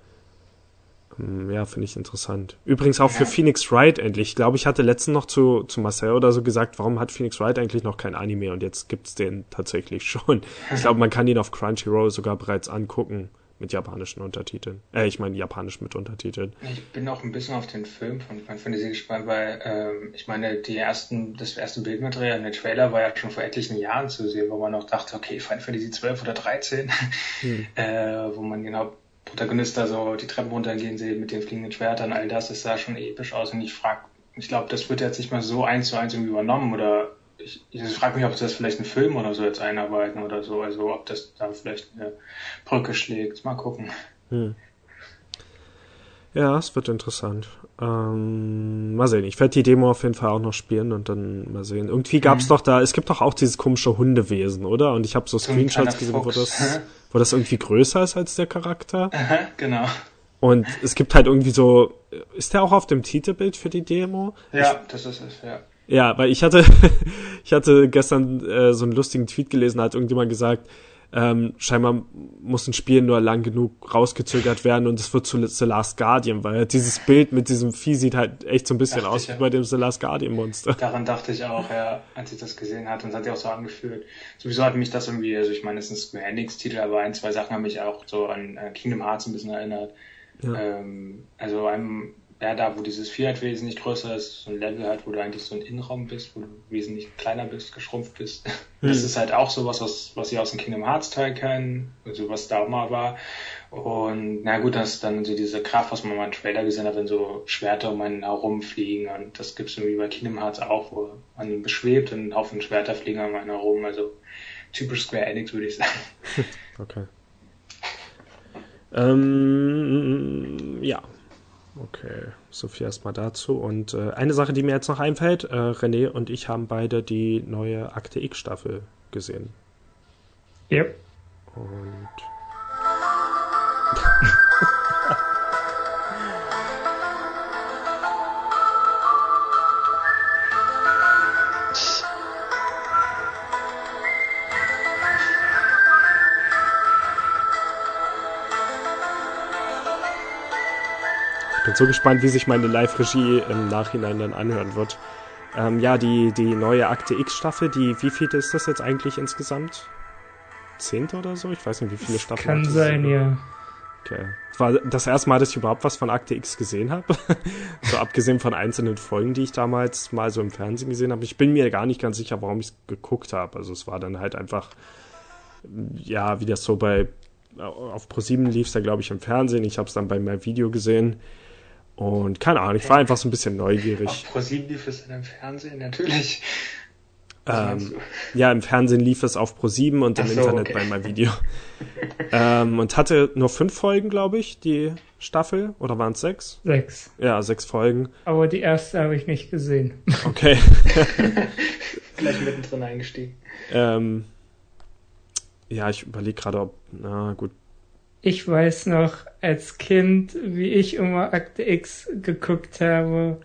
Ja, finde ich interessant. Übrigens auch ja. für Phoenix Wright endlich. Ich glaube, ich hatte letztens noch zu, zu Marcel oder so gesagt, warum hat Phoenix Wright eigentlich noch kein Anime? Und jetzt gibt's den tatsächlich schon. Ich glaube, man kann ihn auf Crunchyroll sogar bereits angucken. Mit japanischen Untertiteln. Äh, ich meine japanisch mit Untertiteln. Ich bin auch ein bisschen auf den Film von Final Fantasy gespannt, weil ähm, ich meine, die ersten, das erste Bildmaterial in der Trailer war ja schon vor etlichen Jahren zu sehen, wo man noch dachte, okay, Final Fantasy zwölf oder dreizehn, hm. äh, wo man genau Protagonist da so die Treppen runtergehen sieht mit den fliegenden Schwertern, all das, das sah schon episch aus und ich frage, ich glaube, das wird jetzt nicht mal so eins zu eins irgendwie übernommen oder ich, ich frage mich, ob sie das vielleicht einen Film oder so jetzt einarbeiten oder so, also ob das da vielleicht eine Brücke schlägt. Mal gucken. Hm. Ja, es wird interessant. Ähm, mal sehen. Ich werde die Demo auf jeden Fall auch noch spielen und dann mal sehen. Irgendwie gab's mhm. doch da, es gibt doch auch dieses komische Hundewesen, oder? Und ich habe so Screenshots gesehen, wo das, wo das irgendwie größer ist als der Charakter. Aha, genau. Und es gibt halt irgendwie so, ist der auch auf dem Titelbild für die Demo? Ja, ich, das ist es, ja. Ja, weil ich hatte, ich hatte gestern äh, so einen lustigen Tweet gelesen, da hat irgendjemand gesagt, ähm, scheinbar muss ein Spiel nur lang genug rausgezögert werden und es wird zu The Last Guardian, weil dieses Bild mit diesem Vieh sieht halt echt so ein bisschen dachte aus wie ja. bei dem The Last Guardian Monster. Daran dachte ich auch, ja, als ich das gesehen hatte, und es hat sich auch so angefühlt. Sowieso hat mich das irgendwie, also ich meine, es ist ein Square Enix-Titel, aber ein, zwei Sachen haben mich auch so an äh, Kingdom Hearts ein bisschen erinnert. Ja. Ähm, also einem, ja, da wo dieses Vieh halt wesentlich größer ist, so ein Level halt, wo du eigentlich so ein Innenraum bist, wo du wesentlich kleiner bist, geschrumpft bist. Mhm. Das ist halt auch sowas, was, was sie aus dem Kingdom Hearts Teil kennen, also was da auch mal war. Und na gut, das ist dann so diese Kraft, was man mal im Trailer gesehen hat, wenn so Schwerter um einen herumfliegen, und das gibt's irgendwie bei Kingdom Hearts auch, wo man ihn beschwebt und ein Haufen Schwerter fliegen um einen herum, also typisch Square Enix, würde ich sagen. Okay. Ähm, ja. Okay, so viel erstmal dazu. Und äh, eine Sache, die mir jetzt noch einfällt, äh, René und ich haben beide die neue Akte X-Staffel gesehen. Ja. Und ich bin so gespannt, wie sich meine Live-Regie im Nachhinein dann anhören wird. Ähm, ja, die, die neue Akte X-Staffel, die, wie viel ist das jetzt eigentlich insgesamt? Zehnte oder so? Ich weiß nicht, wie viele Staffeln. Kann sein, ja. Okay. Das war das erste Mal, dass ich überhaupt was von Akte X gesehen habe. So abgesehen von einzelnen Folgen, die ich damals mal so im Fernsehen gesehen habe. Ich bin mir gar nicht ganz sicher, warum ich es geguckt habe. Also es war dann halt einfach, ja, wie das so bei, auf ProSieben lief es da, glaube ich, im Fernsehen. Ich habe es dann bei meinem Video gesehen. Und keine Ahnung, ich war einfach so ein bisschen neugierig. Auf ProSieben lief es dann im Fernsehen, natürlich. Ähm, ja, im Fernsehen lief es auf ProSieben und im so, Internet okay. bei meinem Video. ähm, und hatte nur fünf Folgen, glaube ich, die Staffel. Oder waren es sechs? Sechs. Ja, sechs Folgen. Aber die erste habe ich nicht gesehen. Okay. Gleich mittendrin eingestiegen. Ähm, ja, ich überlege gerade, ob, na gut. Ich weiß noch als Kind, wie ich immer Akte X geguckt habe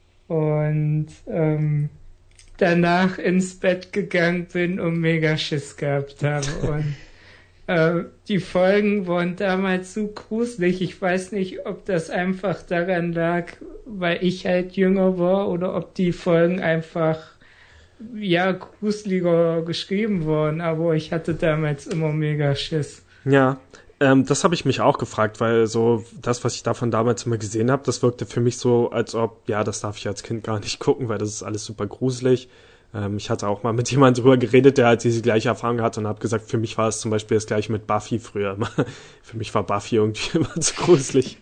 und ähm, danach ins Bett gegangen bin und mega Schiss gehabt habe. Und äh, die Folgen waren damals so gruselig. Ich weiß nicht, ob das einfach daran lag, weil ich halt jünger war, oder ob die Folgen einfach ja gruseliger geschrieben waren. Aber ich hatte damals immer mega Schiss. Ja. Ähm, das habe ich mich auch gefragt, weil so das, was ich davon damals immer gesehen habe, das wirkte für mich so, als ob, ja, das darf ich als Kind gar nicht gucken, weil das ist alles super gruselig. Ähm, ich hatte auch mal mit jemandem drüber geredet, der halt diese gleiche Erfahrung hatte, und habe gesagt, für mich war es zum Beispiel das gleiche mit Buffy früher. Für mich war Buffy irgendwie immer zu gruselig.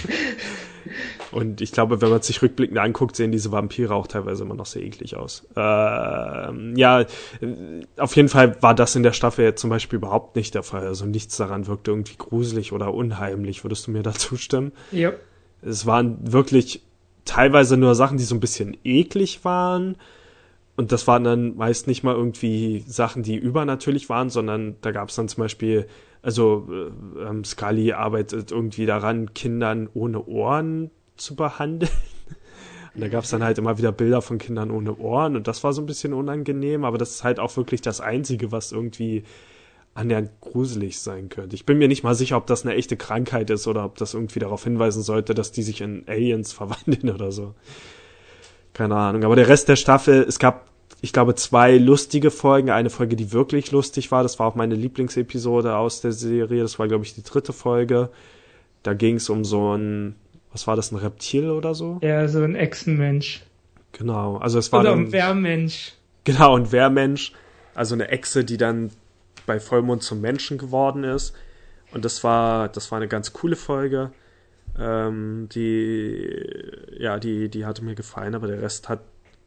Und ich glaube, wenn man sich rückblickend anguckt, sehen diese Vampire auch teilweise immer noch sehr eklig aus. Ähm, ja, auf jeden Fall war das in der Staffel jetzt zum Beispiel überhaupt nicht der Fall. Also nichts daran wirkte irgendwie gruselig oder unheimlich. Würdest du mir da zustimmen? Ja. Es waren wirklich teilweise nur Sachen, die so ein bisschen eklig waren. Und das waren dann meist nicht mal irgendwie Sachen, die übernatürlich waren, sondern da gab es dann zum Beispiel, also ähm, Scully arbeitet irgendwie daran, Kindern ohne Ohren zu behandeln. Und da gab es dann halt immer wieder Bilder von Kindern ohne Ohren, und das war so ein bisschen unangenehm, aber das ist halt auch wirklich das Einzige, was irgendwie annähernd gruselig sein könnte. Ich bin mir nicht mal sicher, ob das eine echte Krankheit ist oder ob das irgendwie darauf hinweisen sollte, dass die sich in Aliens verwandeln oder so. Keine Ahnung. Aber der Rest der Staffel, es gab, ich glaube, zwei lustige Folgen. Eine Folge, die wirklich lustig war, das war auch meine Lieblingsepisode aus der Serie. Das war, glaube ich, die dritte Folge. Da ging es um so ein, was war das, ein Reptil oder so? Ja, so ein Echsenmensch. Genau, also es war oder dann, ein Wehrmensch. Genau, ein Wehrmensch. Also eine Echse, die dann bei Vollmond zum Menschen geworden ist. Und das war, das war eine ganz coole Folge. Ähm, die, ja, die, die hatte mir gefallen, aber der Rest hat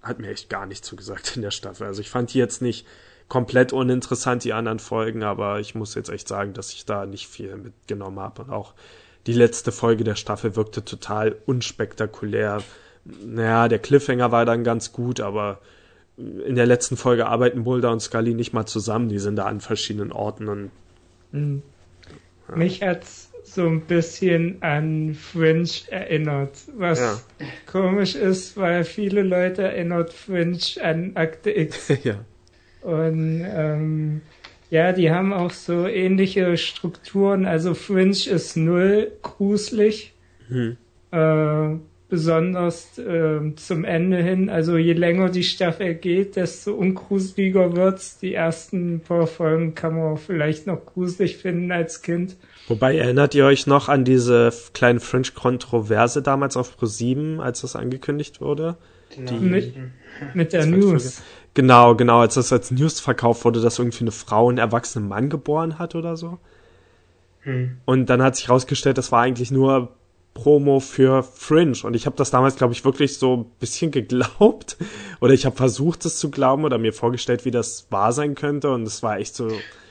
hat mir echt gar nicht zugesagt in der Staffel. Also ich fand die jetzt nicht komplett uninteressant, die anderen Folgen, aber ich muss jetzt echt sagen, dass ich da nicht viel mitgenommen habe. Und auch die letzte Folge der Staffel wirkte total unspektakulär. Naja, der Cliffhanger war dann ganz gut, aber in der letzten Folge arbeiten Mulder und Scully nicht mal zusammen. Die sind da an verschiedenen Orten. Und mhm. ja. Mich hat's so ein bisschen an Fringe erinnert, was ja. komisch ist, weil viele Leute erinnert Fringe an Akte X. ja. Und ähm, ja, die haben auch so ähnliche Strukturen. Also Fringe ist null gruselig, hm. äh, besonders äh, zum Ende hin. Also je länger die Staffel geht, desto ungruseliger wird's. Die ersten paar Folgen kann man auch vielleicht noch gruselig finden als Kind. Wobei, erinnert ihr euch noch an diese kleine Fringe-Kontroverse damals auf ProSieben, als das angekündigt wurde? Genau. Die, mit, mit der News. Genau, genau, als das als News verkauft wurde, dass irgendwie eine Frau einen erwachsenen Mann geboren hat oder so. Hm. Und dann hat sich rausgestellt, das war eigentlich nur Promo für Fringe. Und ich habe das damals, glaube ich, wirklich so ein bisschen geglaubt. Oder ich habe versucht, es zu glauben oder mir vorgestellt, wie das wahr sein könnte. Und es war echt so...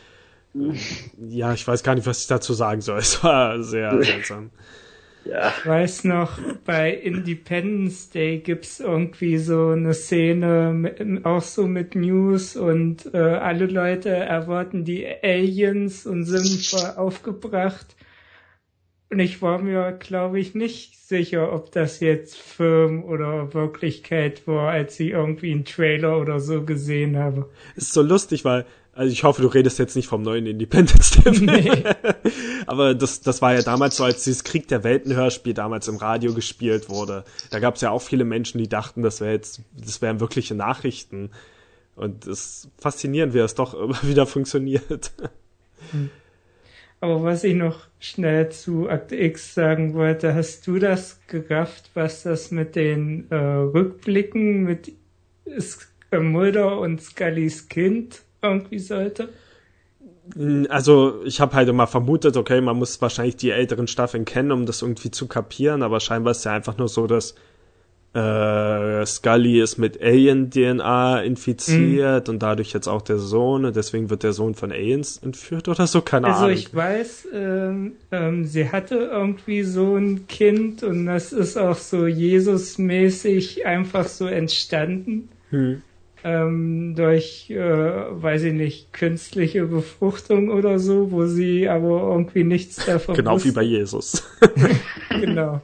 Ja, ich weiß gar nicht, was ich dazu sagen soll. Es war sehr seltsam. Ja. Ich weiß noch, bei Independence Day gibt's irgendwie so eine Szene, mit, auch so mit News und äh, alle Leute erwarten die Aliens und sind voll aufgebracht. Und ich war mir, glaube ich, nicht sicher, ob das jetzt Film oder Wirklichkeit war, als ich irgendwie einen Trailer oder so gesehen habe. Ist so lustig, weil also ich hoffe, du redest jetzt nicht vom neuen Independence Day. Nee. Aber das, das war ja damals so, als dieses Krieg der Welten-Hörspiel damals im Radio gespielt wurde. Da gab es ja auch viele Menschen, die dachten, das wäre jetzt, das wären wirkliche Nachrichten. Und es ist faszinierend, wie das doch immer wieder funktioniert. Aber was ich noch schnell zu Akte X sagen wollte, hast du das gerafft, was das mit den äh, Rückblicken mit Mulder und Scullys Kind irgendwie sollte? Also ich habe halt immer vermutet, okay, man muss wahrscheinlich die älteren Staffeln kennen, um das irgendwie zu kapieren, aber scheinbar ist ja einfach nur so, dass äh, Scully ist mit Alien-D N A infiziert mhm. und dadurch jetzt auch der Sohn und deswegen wird der Sohn von Aliens entführt oder so, keine also Ahnung. Also ich weiß, ähm, ähm, sie hatte irgendwie so ein Kind und das ist auch so Jesus-mäßig einfach so entstanden. Hm. Ähm, durch, äh, weiß ich nicht, künstliche Befruchtung oder so, wo sie aber irgendwie nichts davon Genau wusste. wie bei Jesus. Genau.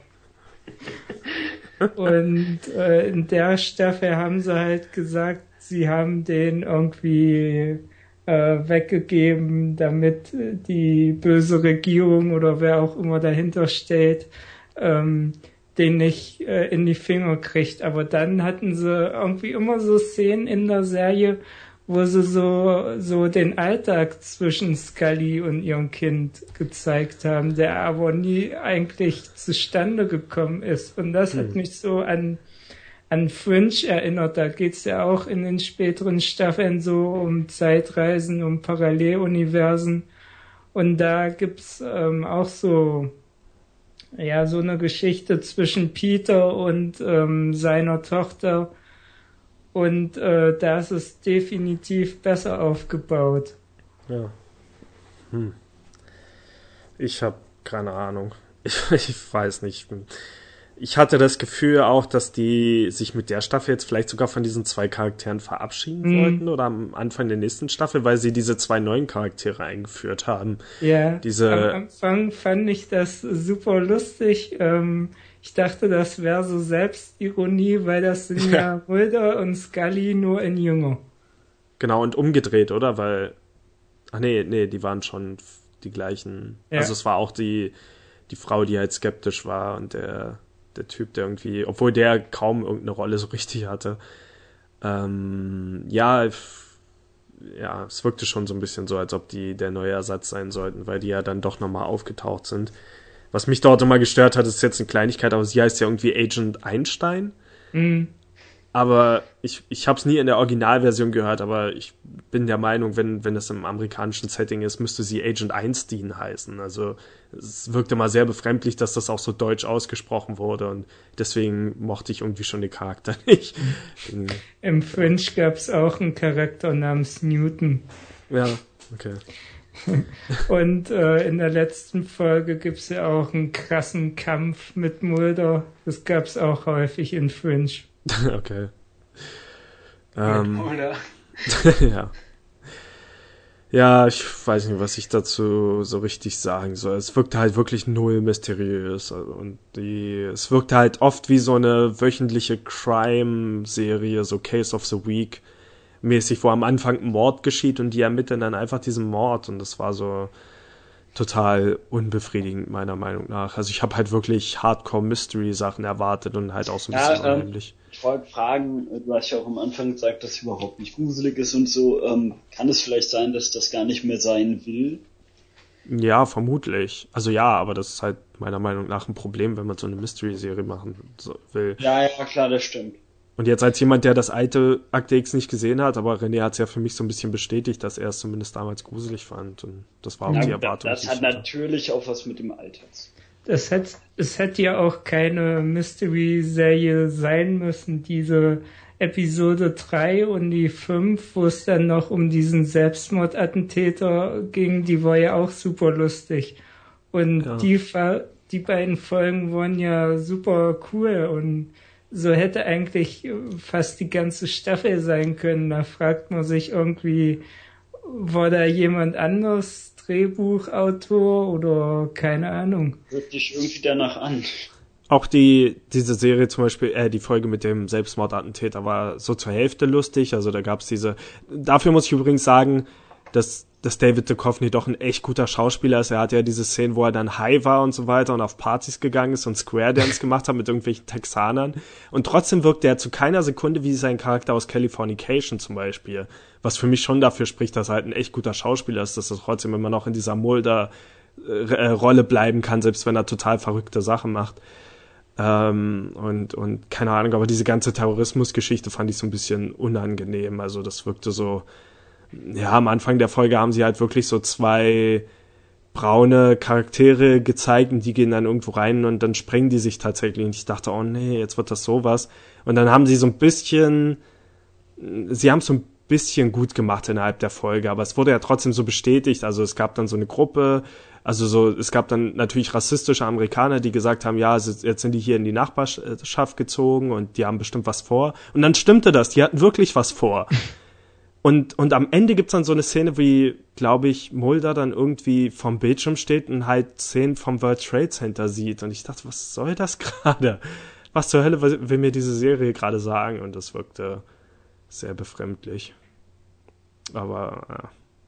Und äh, in der Staffel haben sie halt gesagt, sie haben den irgendwie äh, weggegeben, damit die böse Regierung oder wer auch immer dahinter steht, ähm, den nicht äh, in die Finger kriegt. Aber dann hatten sie irgendwie immer so Szenen in der Serie, wo sie so, so den Alltag zwischen Scully und ihrem Kind gezeigt haben, der aber nie eigentlich zustande gekommen ist. Und das hm. hat mich so an, an Fringe erinnert. Da geht's ja auch in den späteren Staffeln so um Zeitreisen, um Paralleluniversen. Und da gibt's ähm, auch so ja, so eine Geschichte zwischen Peter und ähm, seiner Tochter und äh, da ist es definitiv besser aufgebaut. Ja. Hm. Ich habe keine Ahnung. Ich, ich weiß nicht. Ich hatte das Gefühl auch, dass die sich mit der Staffel jetzt vielleicht sogar von diesen zwei Charakteren verabschieden mhm. wollten oder am Anfang der nächsten Staffel, weil sie diese zwei neuen Charaktere eingeführt haben. Ja, diese am Anfang fand ich das super lustig. Ähm, ich dachte, das wäre so Selbstironie, weil das sind ja Mulder und Scully nur in Jünger. Genau, und umgedreht, oder? Weil, ach nee, nee, die waren schon die gleichen. Ja. Also es war auch die, die Frau, die halt skeptisch war und der der Typ, der irgendwie, obwohl der kaum irgendeine Rolle so richtig hatte. Ähm, ja, ja, es wirkte schon so ein bisschen so, als ob die der neue Ersatz sein sollten, weil die ja dann doch nochmal aufgetaucht sind. Was mich dort immer gestört hat, ist jetzt eine Kleinigkeit, aber sie heißt ja irgendwie Agent Einstein. Mhm. Aber ich, ich habe es nie in der Originalversion gehört, aber ich bin der Meinung, wenn, wenn es im amerikanischen Setting ist, müsste sie Agent Einstein heißen. Also es wirkte mal sehr befremdlich, dass das auch so deutsch ausgesprochen wurde und deswegen mochte ich irgendwie schon den Charakter nicht. Im Fringe gab es auch einen Charakter namens Newton. Ja, okay. Und äh, in der letzten Folge gibt es ja auch einen krassen Kampf mit Mulder. Das gab es auch häufig in Fringe. Okay. Ähm, Mulder. ja. Ja, ich weiß nicht, was ich dazu so richtig sagen soll. Es wirkte halt wirklich null mysteriös und die, es wirkte halt oft wie so eine wöchentliche Crime-Serie, so Case of the Week mäßig, wo am Anfang ein Mord geschieht und die ermitteln dann einfach diesen Mord und das war so total unbefriedigend meiner Meinung nach. Also ich habe halt wirklich Hardcore-Mystery-Sachen erwartet und halt auch so ein ja, bisschen ähm, unheimlich. Ich wollte fragen, du hast ja auch am Anfang gesagt, dass es überhaupt nicht gruselig ist und so. Ähm, kann es vielleicht sein, dass das gar nicht mehr sein will? Ja, vermutlich. Also ja, aber das ist halt meiner Meinung nach ein Problem, wenn man so eine Mystery-Serie machen so will. Ja, ja, klar, das stimmt. Und jetzt als jemand, der das alte Akte X nicht gesehen hat, aber René hat es ja für mich so ein bisschen bestätigt, dass er es zumindest damals gruselig fand. Und das war auch Ja, die Erwartung. das die hat ich hatte. natürlich auch was mit dem Alter zu tun. Das hätte, es hätte ja auch keine Mystery-Serie sein müssen, diese Episode drei und die fünf, wo es dann noch um diesen Selbstmordattentäter ging, die war ja auch super lustig. Und Ja. die, die beiden Folgen waren ja super cool und so hätte eigentlich fast die ganze Staffel sein können. Da fragt man sich irgendwie, war da jemand anders Drehbuchautor oder keine Ahnung. Hört dich irgendwie danach an. Auch die, diese Serie zum Beispiel, äh, die Folge mit dem Selbstmordattentäter war so zur Hälfte lustig. Also da gab's diese, dafür muss ich übrigens sagen, dass, dass David Duchovny doch ein echt guter Schauspieler ist. Er hat ja diese Szenen, wo er dann high war und so weiter und auf Partys gegangen ist und Square Dance gemacht hat mit irgendwelchen Texanern. Und trotzdem wirkt er zu keiner Sekunde wie sein Charakter aus Californication zum Beispiel. Was für mich schon dafür spricht, dass er halt ein echt guter Schauspieler ist, dass er trotzdem immer noch in dieser Mulder-Rolle bleiben kann, selbst wenn er total verrückte Sachen macht. Ähm, und, und keine Ahnung, aber diese ganze Terrorismusgeschichte fand ich so ein bisschen unangenehm. Also das wirkte so, ja, am Anfang der Folge haben sie halt wirklich so zwei braune Charaktere gezeigt und die gehen dann irgendwo rein und dann sprengen die sich tatsächlich und ich dachte, oh nee, jetzt wird das sowas. Und dann haben sie so ein bisschen, sie haben es so ein bisschen gut gemacht innerhalb der Folge, aber es wurde ja trotzdem so bestätigt, also es gab dann so eine Gruppe, also so, es gab dann natürlich rassistische Amerikaner, die gesagt haben, ja, jetzt sind die hier in die Nachbarschaft gezogen und die haben bestimmt was vor. Und dann stimmte das, die hatten wirklich was vor. Und, und am Ende gibt's dann so eine Szene, wie, glaube ich, Mulder dann irgendwie vom Bildschirm steht und halt Szenen vom World Trade Center sieht. Und ich dachte, was soll das gerade? Was zur Hölle will mir diese Serie gerade sagen? Und das wirkte sehr befremdlich. Aber ja.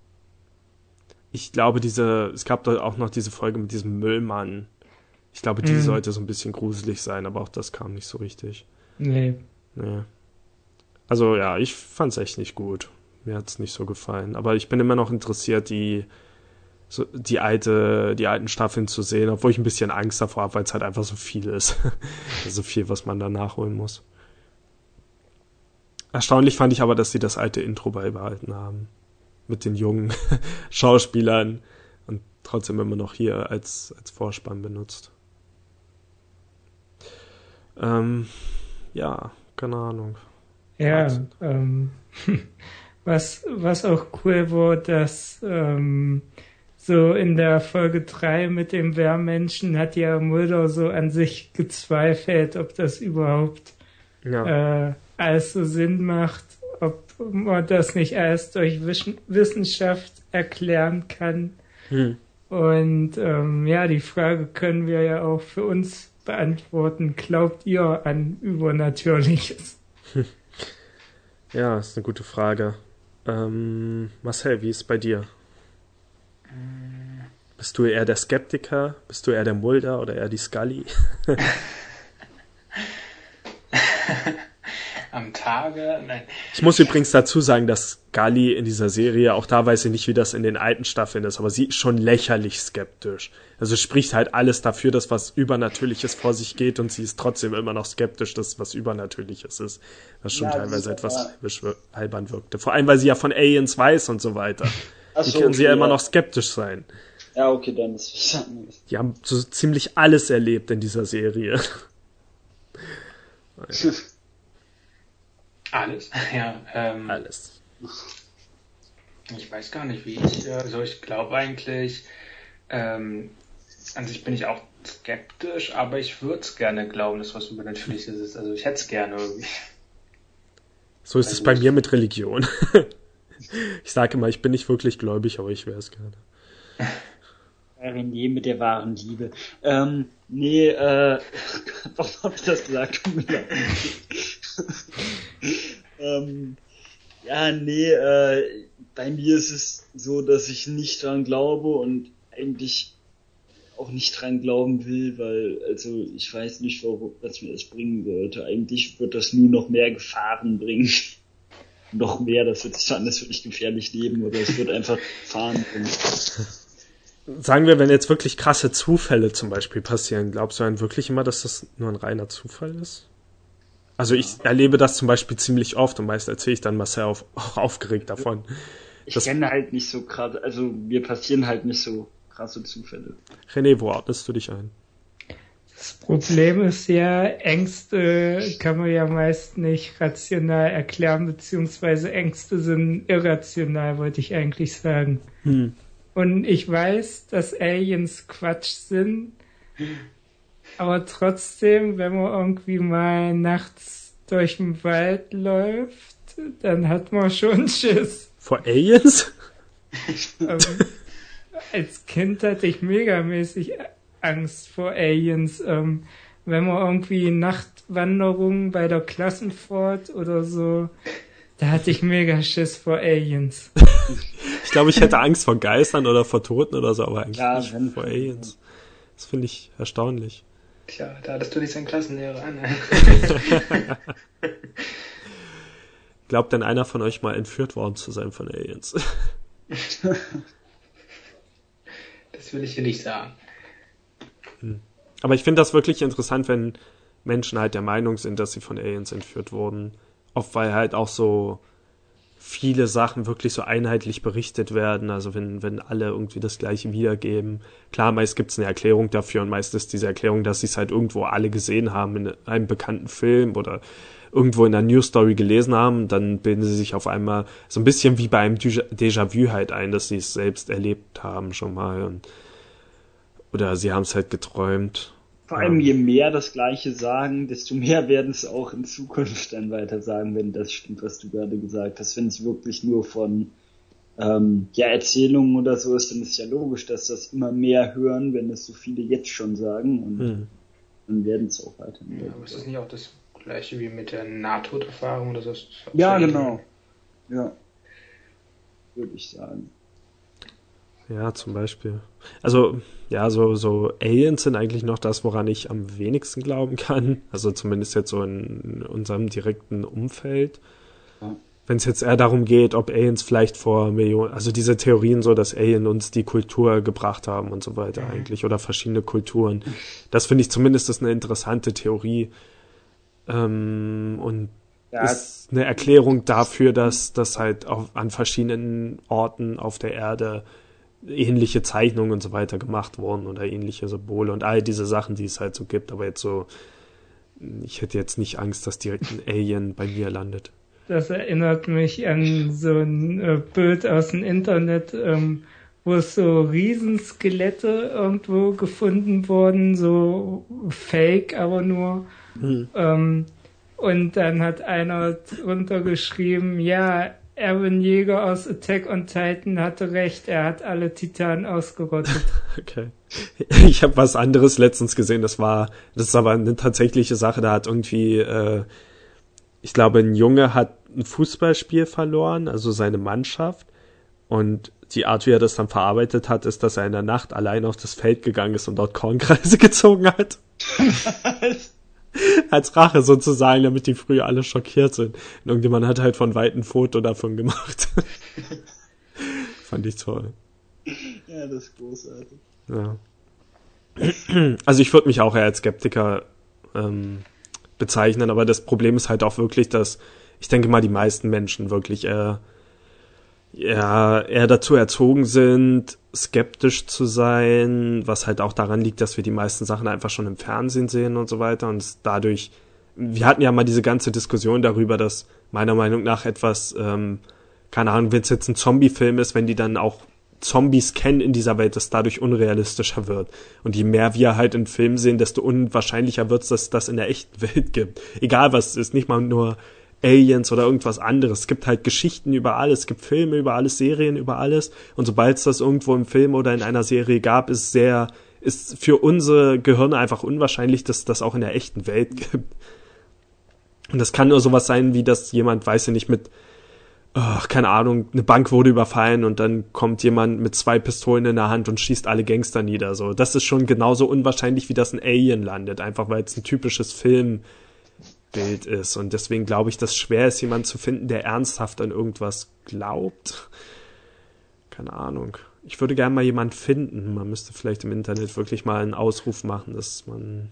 Ich glaube, diese, es gab da auch noch diese Folge mit diesem Müllmann. Ich glaube, die mhm. sollte so ein bisschen gruselig sein, aber auch das kam nicht so richtig. Nee. Nee. Also ja, ich fand's echt nicht gut. Mir hat's nicht so gefallen. Aber ich bin immer noch interessiert, die so die alte, die alten Staffeln zu sehen, obwohl ich ein bisschen Angst davor habe, weil es halt einfach so viel ist. So viel, was man da nachholen muss. Erstaunlich fand ich aber, dass sie das alte Intro beibehalten haben. Mit den jungen Schauspielern und trotzdem immer noch hier als, als Vorspann benutzt. Ähm, ja, keine Ahnung. Ja, ähm, was, was auch cool war, dass ähm, so in der Folge drei mit dem Wehrmenschen hat ja Mulder so an sich gezweifelt, ob das überhaupt ja. äh, alles so Sinn macht, ob man das nicht alles durch Wissenschaft erklären kann. Hm. Und ähm, ja, die Frage können wir ja auch für uns beantworten. Glaubt ihr an Übernatürliches? Hm. Ja, ist eine gute Frage. Ähm, Marcel, wie ist es bei dir? Bist du eher der Skeptiker? Bist du eher der Mulder oder eher die Scully? am Tage. Nein. Ich muss übrigens dazu sagen, dass Gully in dieser Serie, auch da weiß ich nicht, wie das in den alten Staffeln ist, aber sie ist schon lächerlich skeptisch. Also spricht halt alles dafür, dass was Übernatürliches vor sich geht und sie ist trotzdem immer noch skeptisch, dass was Übernatürliches ist. Was schon ja, teilweise etwas ja. albern wirkte. Vor allem, weil sie ja von Aliens weiß und so weiter. Ach so, die können okay, sie ja, ja immer noch skeptisch sein. Ja, okay, dann ist es verstanden. Die haben so ziemlich alles erlebt in dieser Serie. Alles? Ja, ähm, alles. Ich weiß gar nicht, wie ich, also ich glaube eigentlich, ähm, an sich bin ich auch skeptisch, aber ich würde es gerne glauben, dass was Übernatürliches ist. Also ich hätte es gerne irgendwie. So ist also es bei mir mit Religion. Ich sage immer, ich bin nicht wirklich gläubig, aber ich wäre es gerne. René mit der wahren Liebe. Ähm, nee, äh, warum habe ich das gesagt? ähm, ja, nee, äh, bei mir ist es so, dass ich nicht dran glaube und eigentlich auch nicht dran glauben will, weil, also, ich weiß nicht, warum, was mir das bringen sollte. Eigentlich wird das nur noch mehr Gefahren bringen. Noch mehr, das wird sich anders wirklich gefährlich leben oder es wird einfach Gefahren bringen. Sagen wir, wenn jetzt wirklich krasse Zufälle zum Beispiel passieren, glaubst du dann wirklich immer, dass das nur ein reiner Zufall ist? Also ich ja. erlebe das zum Beispiel ziemlich oft und meist erzähle ich dann Marcel auf, auch aufgeregt davon. Ich kenne halt nicht so krass, also mir passieren halt nicht so krasse Zufälle. René, wo ordnest du dich ein? Das Problem ist ja, Ängste kann man ja meist nicht rational erklären, beziehungsweise Ängste sind irrational, wollte ich eigentlich sagen. Hm. Und ich weiß, dass Aliens Quatsch sind, aber trotzdem, wenn man irgendwie mal nachts durch den Wald läuft, dann hat man schon Schiss. Vor Aliens? ähm, als Kind hatte ich megamäßig Angst vor Aliens. Ähm, wenn man irgendwie Nachtwanderungen bei der Klassenfahrt oder so, da hatte ich mega Schiss vor Aliens. Ich glaube, ich hätte Angst vor Geistern oder vor Toten oder so, aber eigentlich ja, nicht vor Aliens. Das finde ich erstaunlich. Tja, da hattest du dich seinen Klassenlehrer an. Glaubt denn einer von euch mal entführt worden zu sein von Aliens? Das will ich hier nicht sagen. Aber ich finde das wirklich interessant, wenn Menschen halt der Meinung sind, dass sie von Aliens entführt wurden. Oft weil halt auch so viele Sachen wirklich so einheitlich berichtet werden, also wenn wenn alle irgendwie das Gleiche wiedergeben. Klar, meist gibt es eine Erklärung dafür und meist ist diese Erklärung, dass sie es halt irgendwo alle gesehen haben in einem bekannten Film oder irgendwo in einer News-Story gelesen haben, dann bilden sie sich auf einmal so ein bisschen wie bei einem Déjà-vu halt ein, dass sie es selbst erlebt haben schon mal und, oder sie haben es halt geträumt. Vor allem, je mehr das Gleiche sagen, desto mehr werden es auch in Zukunft dann weiter sagen, wenn das stimmt, was du gerade gesagt hast. Wenn es wirklich nur von ähm, ja, Erzählungen oder so ist, dann ist ja logisch, dass das immer mehr hören, wenn es so viele jetzt schon sagen und hm. dann werden es auch weiter. Ja, aber ist das nicht auch das Gleiche wie mit der Nahtoderfahrung oder so? Ja, genau. Ja, würde ich sagen. Ja, zum Beispiel. Also, ja, so, so Aliens sind eigentlich noch das, woran ich am wenigsten glauben kann. Also zumindest jetzt so in unserem direkten Umfeld. Ja. Wenn es jetzt eher darum geht, ob Aliens vielleicht vor Millionen, also diese Theorien so, dass Alien uns die Kultur gebracht haben und so weiter mhm. eigentlich, oder verschiedene Kulturen. Das finde ich zumindest ist eine interessante Theorie. Ähm, und ja. ist eine Erklärung dafür, dass das halt auf, an verschiedenen Orten auf der Erde ähnliche Zeichnungen und so weiter gemacht wurden oder ähnliche Symbole und all diese Sachen, die es halt so gibt. Aber jetzt so, ich hätte jetzt nicht Angst, dass direkt ein Alien bei mir landet. Das erinnert mich an so ein äh, Bild aus dem Internet, ähm, wo es so Riesenskelette irgendwo gefunden wurden, so fake, aber nur. Hm. Ähm, und dann hat einer drunter geschrieben, ja, Eren Yeager aus Attack on Titan hatte recht, er hat alle Titanen ausgerottet. Okay. Ich habe was anderes letztens gesehen, das war, das ist aber eine tatsächliche Sache, da hat irgendwie, äh, ich glaube, ein Junge hat ein Fußballspiel verloren, also seine Mannschaft, und die Art, wie er das dann verarbeitet hat, ist, dass er in der Nacht allein auf das Feld gegangen ist und dort Kornkreise gezogen hat. Als Rache sozusagen, damit die früher alle schockiert sind. Und irgendjemand hat halt von weitem ein Foto davon gemacht. Fand ich toll. Ja, das ist großartig. Ja. Also ich würde mich auch eher als Skeptiker ähm, bezeichnen, aber das Problem ist halt auch wirklich, dass ich denke mal, die meisten Menschen wirklich eher, ja, eher dazu erzogen sind, skeptisch zu sein, was halt auch daran liegt, dass wir die meisten Sachen einfach schon im Fernsehen sehen und so weiter und dadurch, wir hatten ja mal diese ganze Diskussion darüber, dass meiner Meinung nach etwas, ähm, keine Ahnung, wenn es jetzt ein Zombie-Film ist, wenn die dann auch Zombies kennen in dieser Welt, dass dadurch unrealistischer wird. Und je mehr wir halt in Filmen sehen, desto unwahrscheinlicher wird es, dass es das in der echten Welt gibt. Egal was es ist, nicht mal nur Aliens oder irgendwas anderes. Es gibt halt Geschichten über alles, es gibt Filme über alles, Serien über alles. Und sobald es das irgendwo im Film oder in einer Serie gab, ist sehr, ist für unsere Gehirne einfach unwahrscheinlich, dass es das auch in der echten Welt gibt. Und das kann nur sowas sein, wie dass jemand, weiß ich nicht, mit Ach, keine Ahnung, eine Bank wurde überfallen und dann kommt jemand mit zwei Pistolen in der Hand und schießt alle Gangster nieder. So, das ist schon genauso unwahrscheinlich, wie dass ein Alien landet, einfach weil es ein typisches Filmbild ist. Und deswegen glaube ich, dass es schwer ist, jemanden zu finden, der ernsthaft an irgendwas glaubt. Keine Ahnung. Ich würde gerne mal jemanden finden. Man müsste vielleicht im Internet wirklich mal einen Ausruf machen, dass man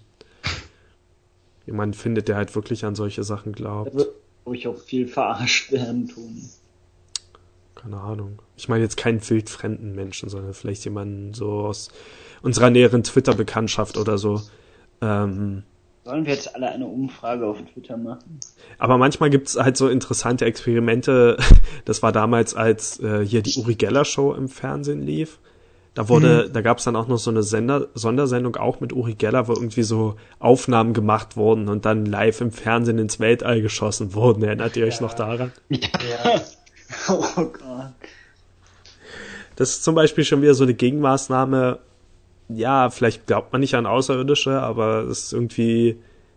jemanden findet, der halt wirklich an solche Sachen glaubt. Wo ich auch viel verarscht werden tun. Keine Ahnung. Ich meine jetzt keinen wildfremden Menschen, sondern vielleicht jemanden so aus unserer näheren Twitter-Bekanntschaft oder so. Ähm, Sollen wir jetzt alle eine Umfrage auf Twitter machen? Aber manchmal gibt's halt so interessante Experimente. Das war damals, als äh, hier die Uri Geller Show im Fernsehen lief. Da wurde, mhm. da gab's dann auch noch so eine Sender, Sondersendung auch mit Uri Geller, wo irgendwie so Aufnahmen gemacht wurden und dann live im Fernsehen ins Weltall geschossen wurden. Erinnert ihr euch ja. noch daran? Ja. Oh Gott. Das ist zum Beispiel schon wieder so eine Gegenmaßnahme. Ja, vielleicht glaubt man nicht an Außerirdische, aber es ist irgendwie,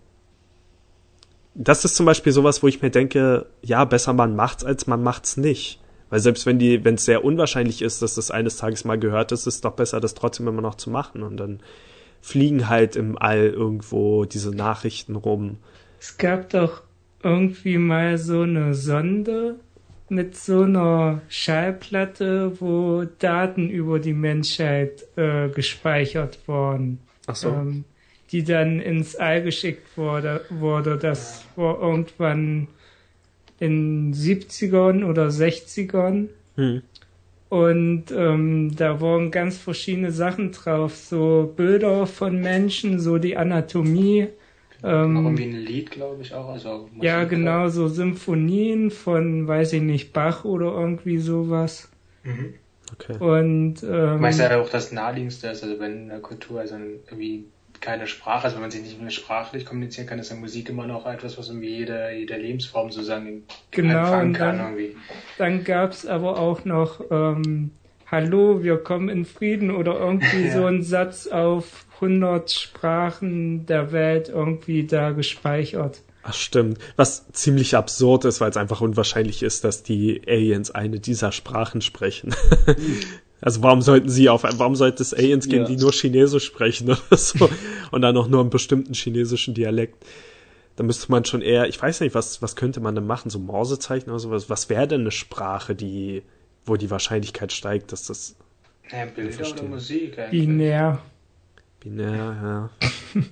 das ist zum Beispiel sowas, wo ich mir denke, ja, besser man macht's, als man macht's nicht. Weil selbst wenn die, wenn es sehr unwahrscheinlich ist, dass das eines Tages mal gehört ist, ist es doch besser, das trotzdem immer noch zu machen. Und dann fliegen halt im All irgendwo diese Nachrichten rum. Es gab doch irgendwie mal so eine Sonde mit so einer Schallplatte, wo Daten über die Menschheit äh, gespeichert wurden. Ach so. Ähm, die dann ins All geschickt wurde. wurde. Das war irgendwann in siebzigern oder sechzigern. Hm. Und ähm, da waren ganz verschiedene Sachen drauf, so Bilder von Menschen, so die Anatomie. Ähm, irgendwie ein Lied, glaube ich, auch. Also ja, genau, so Symphonien von, weiß ich nicht, Bach oder irgendwie sowas. Mhm. Okay. Und ähm, ich ja auch das Naheliegendste ist, also wenn in der Kultur also irgendwie keine Sprache, also wenn man sich nicht mehr sprachlich kommunizieren kann, ist ja Musik immer noch etwas, was irgendwie jede, jede Lebensform sozusagen genau, einfangen kann. Dann, irgendwie. Dann gab's aber auch noch ähm, Hallo, wir kommen in Frieden oder irgendwie ja. so ein Satz auf hundert Sprachen der Welt irgendwie da gespeichert. Ach stimmt, was ziemlich absurd ist, weil es einfach unwahrscheinlich ist, dass die Aliens eine dieser Sprachen sprechen. Also warum sollten sie auf, warum sollte es Aliens geben, ja. die nur Chinesisch sprechen oder so und dann auch nur einen bestimmten chinesischen Dialekt? Da müsste man schon eher, ich weiß nicht, was was könnte man denn machen, so Morsezeichen oder sowas? Was wäre denn eine Sprache, die, wo die Wahrscheinlichkeit steigt, dass das ja, Bilder oder Musik eigentlich. Binär. Binär, ja.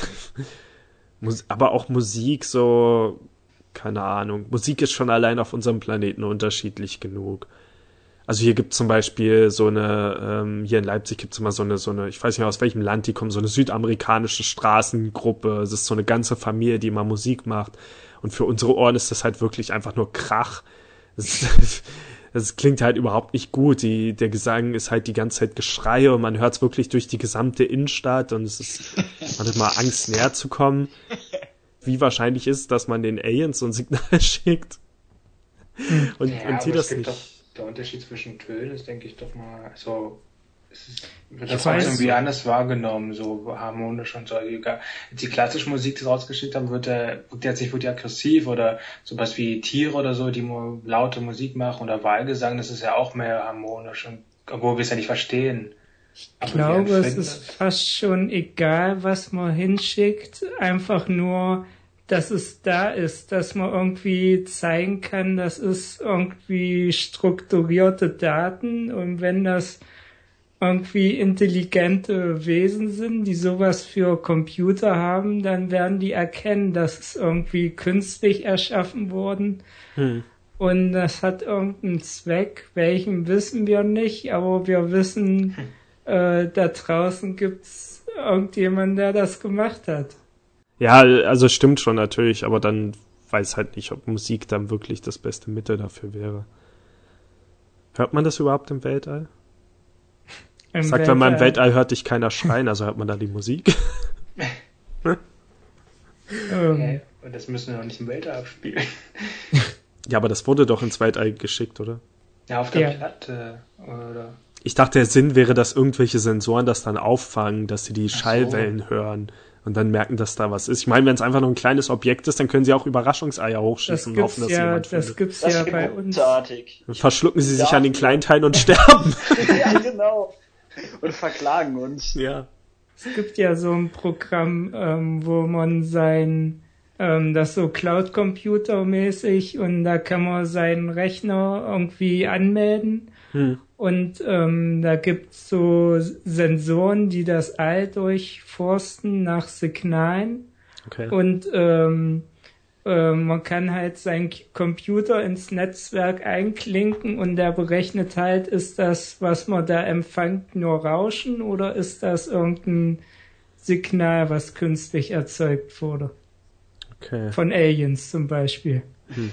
Aber auch Musik so, keine Ahnung. Musik ist schon allein auf unserem Planeten unterschiedlich genug. Also hier gibt es zum Beispiel so eine, ähm, hier in Leipzig gibt es immer so eine, so eine, ich weiß nicht aus welchem Land die kommen, so eine südamerikanische Straßengruppe. Es ist so eine ganze Familie, die immer Musik macht. Und für unsere Ohren ist das halt wirklich einfach nur Krach. Das, das klingt halt überhaupt nicht gut. Die, der Gesang ist halt die ganze Zeit Geschrei und man hört es wirklich durch die gesamte Innenstadt und es ist, man hat mal Angst, näher zu kommen. Wie wahrscheinlich ist es, dass man den Aliens so ein Signal schickt? Und, ja, und die das nicht. Doch, der Unterschied zwischen Tönen ist, denke ich, doch mal, also, es ist, wird das auch irgendwie anders wahrgenommen, so harmonisch und so. Die klassische Musik, die sie rausgeschickt haben, wird der, wirkt jetzt nicht wirklich aggressiv oder sowas wie Tiere oder so, die nur laute Musik machen oder Wahlgesang, das ist ja auch mehr harmonisch und, obwohl wir es ja nicht verstehen. Ich glaube, es ist fast schon egal, was man hinschickt, einfach nur, dass es da ist, dass man irgendwie zeigen kann, das ist irgendwie strukturierte Daten und wenn das irgendwie intelligente Wesen sind, die sowas für Computer haben, dann werden die erkennen, dass es irgendwie künstlich erschaffen worden. Hm. Und das hat irgendeinen Zweck, welchen wissen wir nicht, aber wir wissen, hm. äh, da draußen gibt's irgendjemanden, der das gemacht hat. Ja, also stimmt schon natürlich, aber dann weiß halt nicht, ob Musik dann wirklich das beste Mittel dafür wäre. Hört man das überhaupt im Weltall? Im Sagt, Weltall. Wenn man im Weltall hört dich keiner schreien, also hört man da die Musik? hm? Okay. Und das müssen wir doch nicht im Weltall abspielen. Ja, aber das wurde doch ins Weltall geschickt, oder? Ja, auf der ja. Platte, oder? Ich dachte, der Sinn wäre, dass irgendwelche Sensoren das dann auffangen, dass sie die Ach Schallwellen so. hören und dann merken, dass da was ist. Ich meine, wenn es einfach nur ein kleines Objekt ist, dann können sie auch Überraschungseier hochschießen und hoffen, dass ja, jemand das findet. Gibt's das ja bei uns. Dann verschlucken sie sich an den kleinen Teilen und sterben. Ja, genau. Und verklagen uns. Ja. Es gibt ja so ein Programm, ähm, wo man sein Ähm, das so Cloud-Computer-mäßig und da kann man seinen Rechner irgendwie anmelden hm. und ähm, da gibt's so Sensoren, die das All durchforsten nach Signalen okay. und ähm, äh, man kann halt seinen Computer ins Netzwerk einklinken und der berechnet halt, ist das, was man da empfängt, nur Rauschen oder ist das irgendein Signal, was künstlich erzeugt wurde. Okay. Von Aliens zum Beispiel. Hm.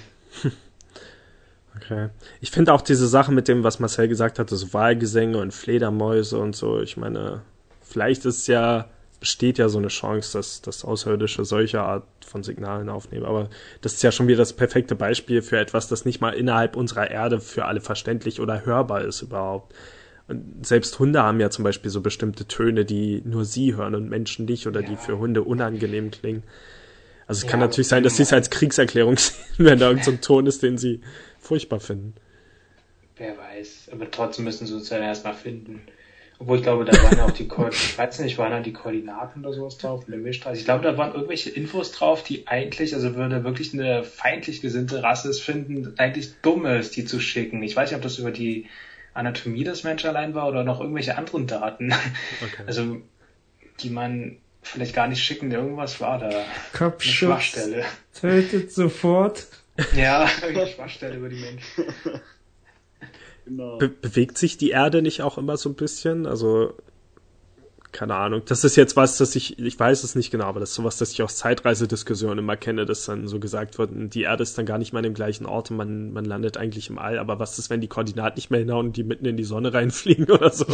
Okay. Ich finde auch diese Sache mit dem, was Marcel gesagt hat, so Wahlgesänge und Fledermäuse und so, ich meine, vielleicht ist ja, besteht ja so eine Chance, dass, dass Außerirdische solche Art von Signalen aufnehmen, aber das ist ja schon wieder das perfekte Beispiel für etwas, das nicht mal innerhalb unserer Erde für alle verständlich oder hörbar ist überhaupt. Und selbst Hunde haben ja zum Beispiel so bestimmte Töne, die nur sie hören und Menschen nicht oder ja. die für Hunde unangenehm klingen. Also es ja, kann natürlich sein, dass sie es als Kriegserklärung sehen, wenn da irgend so ein Ton ist, den sie furchtbar finden. Wer weiß, aber trotzdem müssen sie uns ja erstmal finden. Obwohl ich glaube, da waren ja auch die Ko- ich weiß nicht, waren da die Koordinaten oder sowas drauf, eine Milchstraße. Ich glaube, da waren irgendwelche Infos drauf, die eigentlich, also würde wirklich eine feindlich gesinnte Rasse es finden, eigentlich dumm ist, die zu schicken. Ich weiß nicht, ob das über die Anatomie des Menschen allein war oder noch irgendwelche anderen Daten. Okay. Also, die man vielleicht gar nicht schicken, irgendwas war da. Kopfschutz, eine Schwachstelle. Tötet sofort. Ja, eine Schwachstelle über die Menschen. Genau. Be- bewegt sich die Erde nicht auch immer so ein bisschen? Also, keine Ahnung. Das ist jetzt was, das ich, ich weiß es nicht genau, aber das ist sowas, das ich aus Zeitreisediskussionen immer kenne, dass dann so gesagt wird, die Erde ist dann gar nicht mehr an dem gleichen Ort und man, man landet eigentlich im All, aber was ist, wenn die Koordinaten nicht mehr hinhauen und die mitten in die Sonne reinfliegen oder so?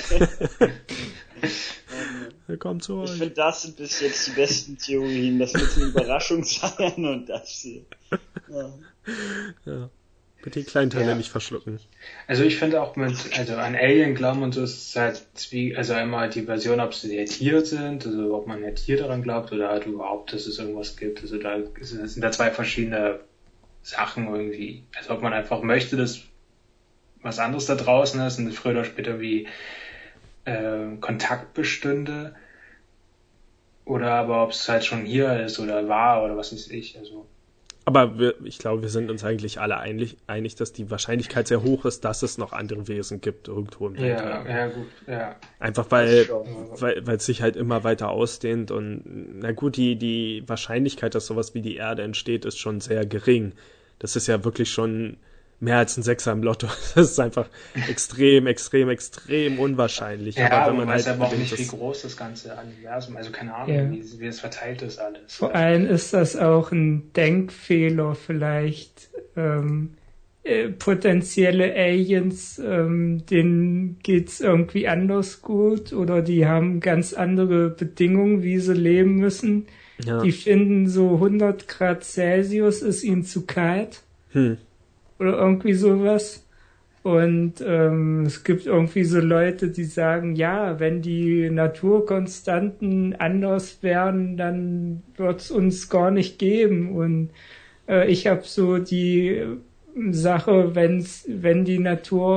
Willkommen zu euch. Ich finde, das sind bis jetzt die besten Theorien. Das wird eine Überraschung sein und das hier. Ja. Ja. Bitte die kleinen Teile ja. nicht verschlucken. Also ich finde auch mit, also an Alien glauben und so ist es halt wie, also einmal die Version, ob sie jetzt hier sind, also ob man jetzt hier daran glaubt oder halt überhaupt, dass es irgendwas gibt. Also da sind da zwei verschiedene Sachen irgendwie. Also ob man einfach möchte, dass was anderes da draußen ist und früher oder später wie äh, Kontakt bestünde. Oder aber ob es halt schon hier ist oder war oder was weiß ich, also. Aber wir, ich glaube, wir sind uns eigentlich alle einig, einig, dass die Wahrscheinlichkeit sehr hoch ist, dass es noch andere Wesen gibt irgendwo im Weltall. Ja, ja, gut, ja. Einfach weil, weil, weil es sich halt immer weiter ausdehnt und, na gut, die, die Wahrscheinlichkeit, dass sowas wie die Erde entsteht, ist schon sehr gering. Das ist ja wirklich schon mehr als ein Sechser im Lotto. Das ist einfach extrem, extrem, extrem unwahrscheinlich. Ja, aber wenn man weiß halt aber auch nicht, wie groß das ganze Universum, also keine Ahnung, ja. wie, wie es verteilt ist alles. Vor allem ist das auch ein Denkfehler vielleicht. Ähm, äh, potenzielle Aliens, ähm, denen geht's irgendwie anders gut oder die haben ganz andere Bedingungen, wie sie leben müssen. Ja. Die finden so hundert Grad Celsius ist ihnen zu kalt. Hm. Oder irgendwie sowas. Und ähm, es gibt irgendwie so Leute, die sagen, ja, wenn die Naturkonstanten anders wären, dann wird's uns gar nicht geben. Und äh, ich habe so die Sache, wenn's, wenn die Natur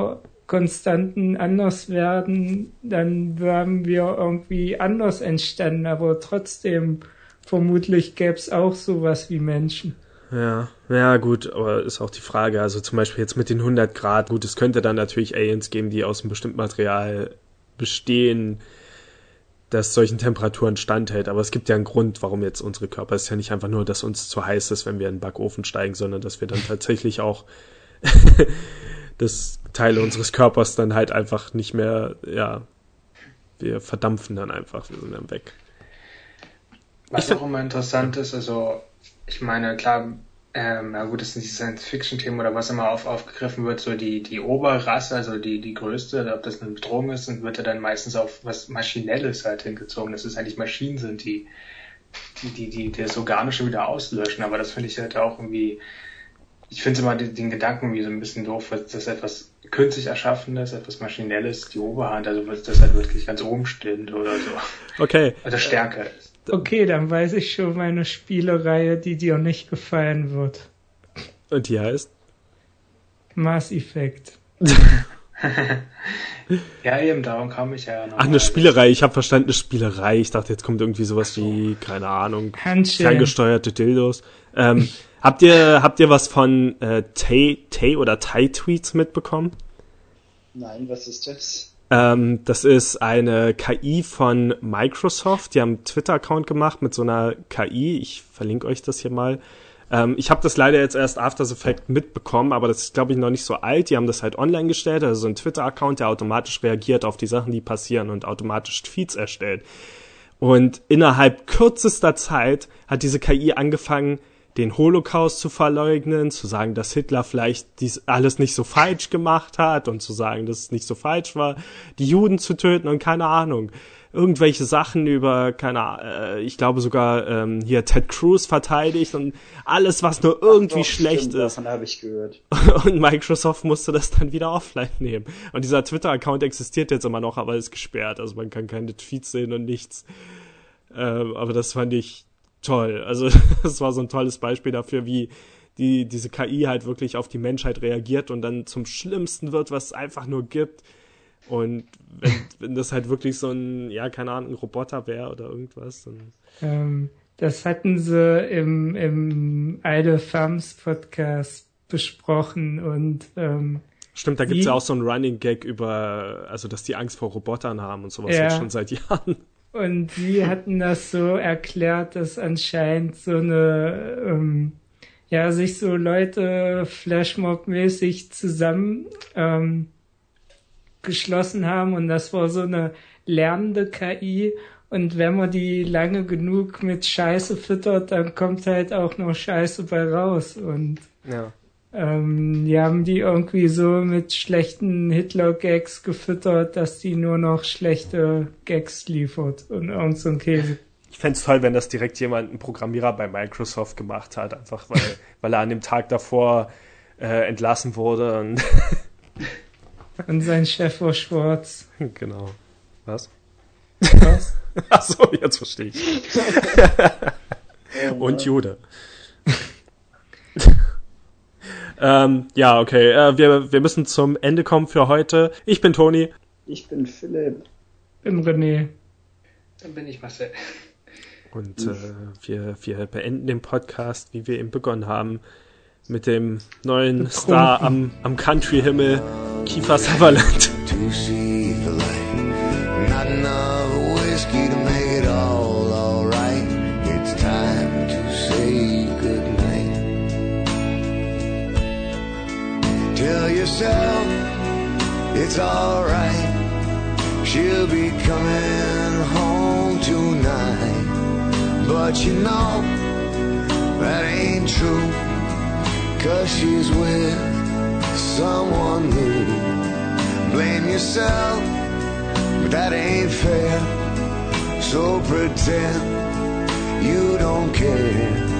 konstanten Anderswerden, dann wären wir irgendwie anders entstanden, aber trotzdem vermutlich gäbe es auch sowas wie Menschen. Ja, ja gut, aber ist auch die Frage, also zum Beispiel jetzt mit den hundert Grad, gut, es könnte dann natürlich Aliens geben, die aus einem bestimmten Material bestehen, das solchen Temperaturen standhält, aber es gibt ja einen Grund, warum jetzt unsere Körper, es ist ja nicht einfach nur, dass uns zu heiß ist, wenn wir in den Backofen steigen, sondern dass wir dann tatsächlich auch das Teile unseres Körpers dann halt einfach nicht mehr, ja, wir verdampfen dann einfach, wir sind dann weg. Was auch immer interessant ist, also ich meine, klar, ähm, na gut, das sind die Science-Fiction-Themen oder was immer auf, aufgegriffen wird, so die, die Oberrasse, also die, die größte, ob das eine Bedrohung ist, und wird ja dann meistens auf was Maschinelles halt hingezogen, dass es eigentlich Maschinen sind, die, die, die, die das Organische wieder auslöschen, aber das finde ich halt auch irgendwie, ich finde immer den, den Gedanken wie so ein bisschen doof, dass etwas künstlich Erschaffenes, etwas Maschinelles die Oberhand, also das halt wirklich ganz oben steht oder so. Okay. Also stärker ist. Okay, dann weiß ich schon meine Spielereihe, die dir nicht gefallen wird. Und die heißt? Mass Effect. Ja, eben, darum kam ich ja noch. Ach, eine Spielerei, ich habe verstanden, eine Spielerei. Ich dachte, jetzt kommt irgendwie sowas wie, keine Ahnung, Handschellen. ferngesteuerte Dildos. Ähm, habt ihr habt ihr was von äh, Tay, Tay oder Tay Tweets mitbekommen? Nein, was ist das? Ähm, das ist eine K I von Microsoft. Die haben einen Twitter-Account gemacht mit so einer K I. Ich verlinke euch das hier mal. Ähm, ich habe das leider jetzt erst After the Fact mitbekommen, aber das ist, glaube ich, noch nicht so alt. Die haben das halt online gestellt, also so ein Twitter-Account, der automatisch reagiert auf die Sachen, die passieren und automatisch Tweets erstellt. Und innerhalb kürzester Zeit hat diese K I angefangen, den Holocaust zu verleugnen, zu sagen, dass Hitler vielleicht dies alles nicht so falsch gemacht hat und zu sagen, dass es nicht so falsch war, die Juden zu töten und keine Ahnung. Irgendwelche Sachen über, keine Ahnung, äh, ich glaube sogar ähm, hier Ted Cruz verteidigt und alles, was nur irgendwie Ach doch, schlecht stimmt, ist. Davon habe ich gehört. Und Microsoft musste das dann wieder offline nehmen. Und dieser Twitter-Account existiert jetzt immer noch, aber ist gesperrt. Also man kann keine Tweets sehen und nichts. Ähm, aber das fand ich toll. Also das war so ein tolles Beispiel dafür, wie die diese K I halt wirklich auf die Menschheit reagiert und dann zum Schlimmsten wird, was es einfach nur gibt. Und wenn, wenn das halt wirklich so ein, ja, keine Ahnung, ein Roboter wäre oder irgendwas, dann... Ähm, das hatten sie im, im Idle Thumbs Podcast besprochen und ähm, Stimmt, da gibt's die, ja auch so einen Running Gag über, also dass die Angst vor Robotern haben und sowas ja. jetzt schon seit Jahren. Und sie hatten das so erklärt, dass anscheinend so eine, ähm, ja, sich so Leute Flashmob-mäßig zusammen ähm, geschlossen haben und das war so eine lernende K I und wenn man die lange genug mit Scheiße füttert, dann kommt halt auch noch Scheiße bei raus und ja. ähm, die haben die irgendwie so mit schlechten Hitler-Gags gefüttert, dass die nur noch schlechte Gags liefert und irgend so ein Käse. Ich fänd's toll, wenn das direkt jemand, ein Programmierer bei Microsoft gemacht hat, einfach weil, weil er an dem Tag davor äh, entlassen wurde und Und sein Chef war schwarz. genau. Was? Was? Ach so, jetzt verstehe ich. Und Jude. ähm, ja, okay. Äh, wir, wir müssen zum Ende kommen für heute. Ich bin Toni. Ich bin Philipp. Bin René. Dann bin ich Marcel. Und äh, wir, wir beenden den Podcast, wie wir ihn begonnen haben, mit dem neuen Betrunken. Star am, am Country-Himmel, Kiefer Sutherland. To see the light, not enough whiskey to make it all alright. It's time to say goodnight. Tell yourself it's alright. She'll be coming home tonight. But you know that ain't true, 'cause she's with someone new. Blame yourself, but that ain't fair. So pretend you don't care.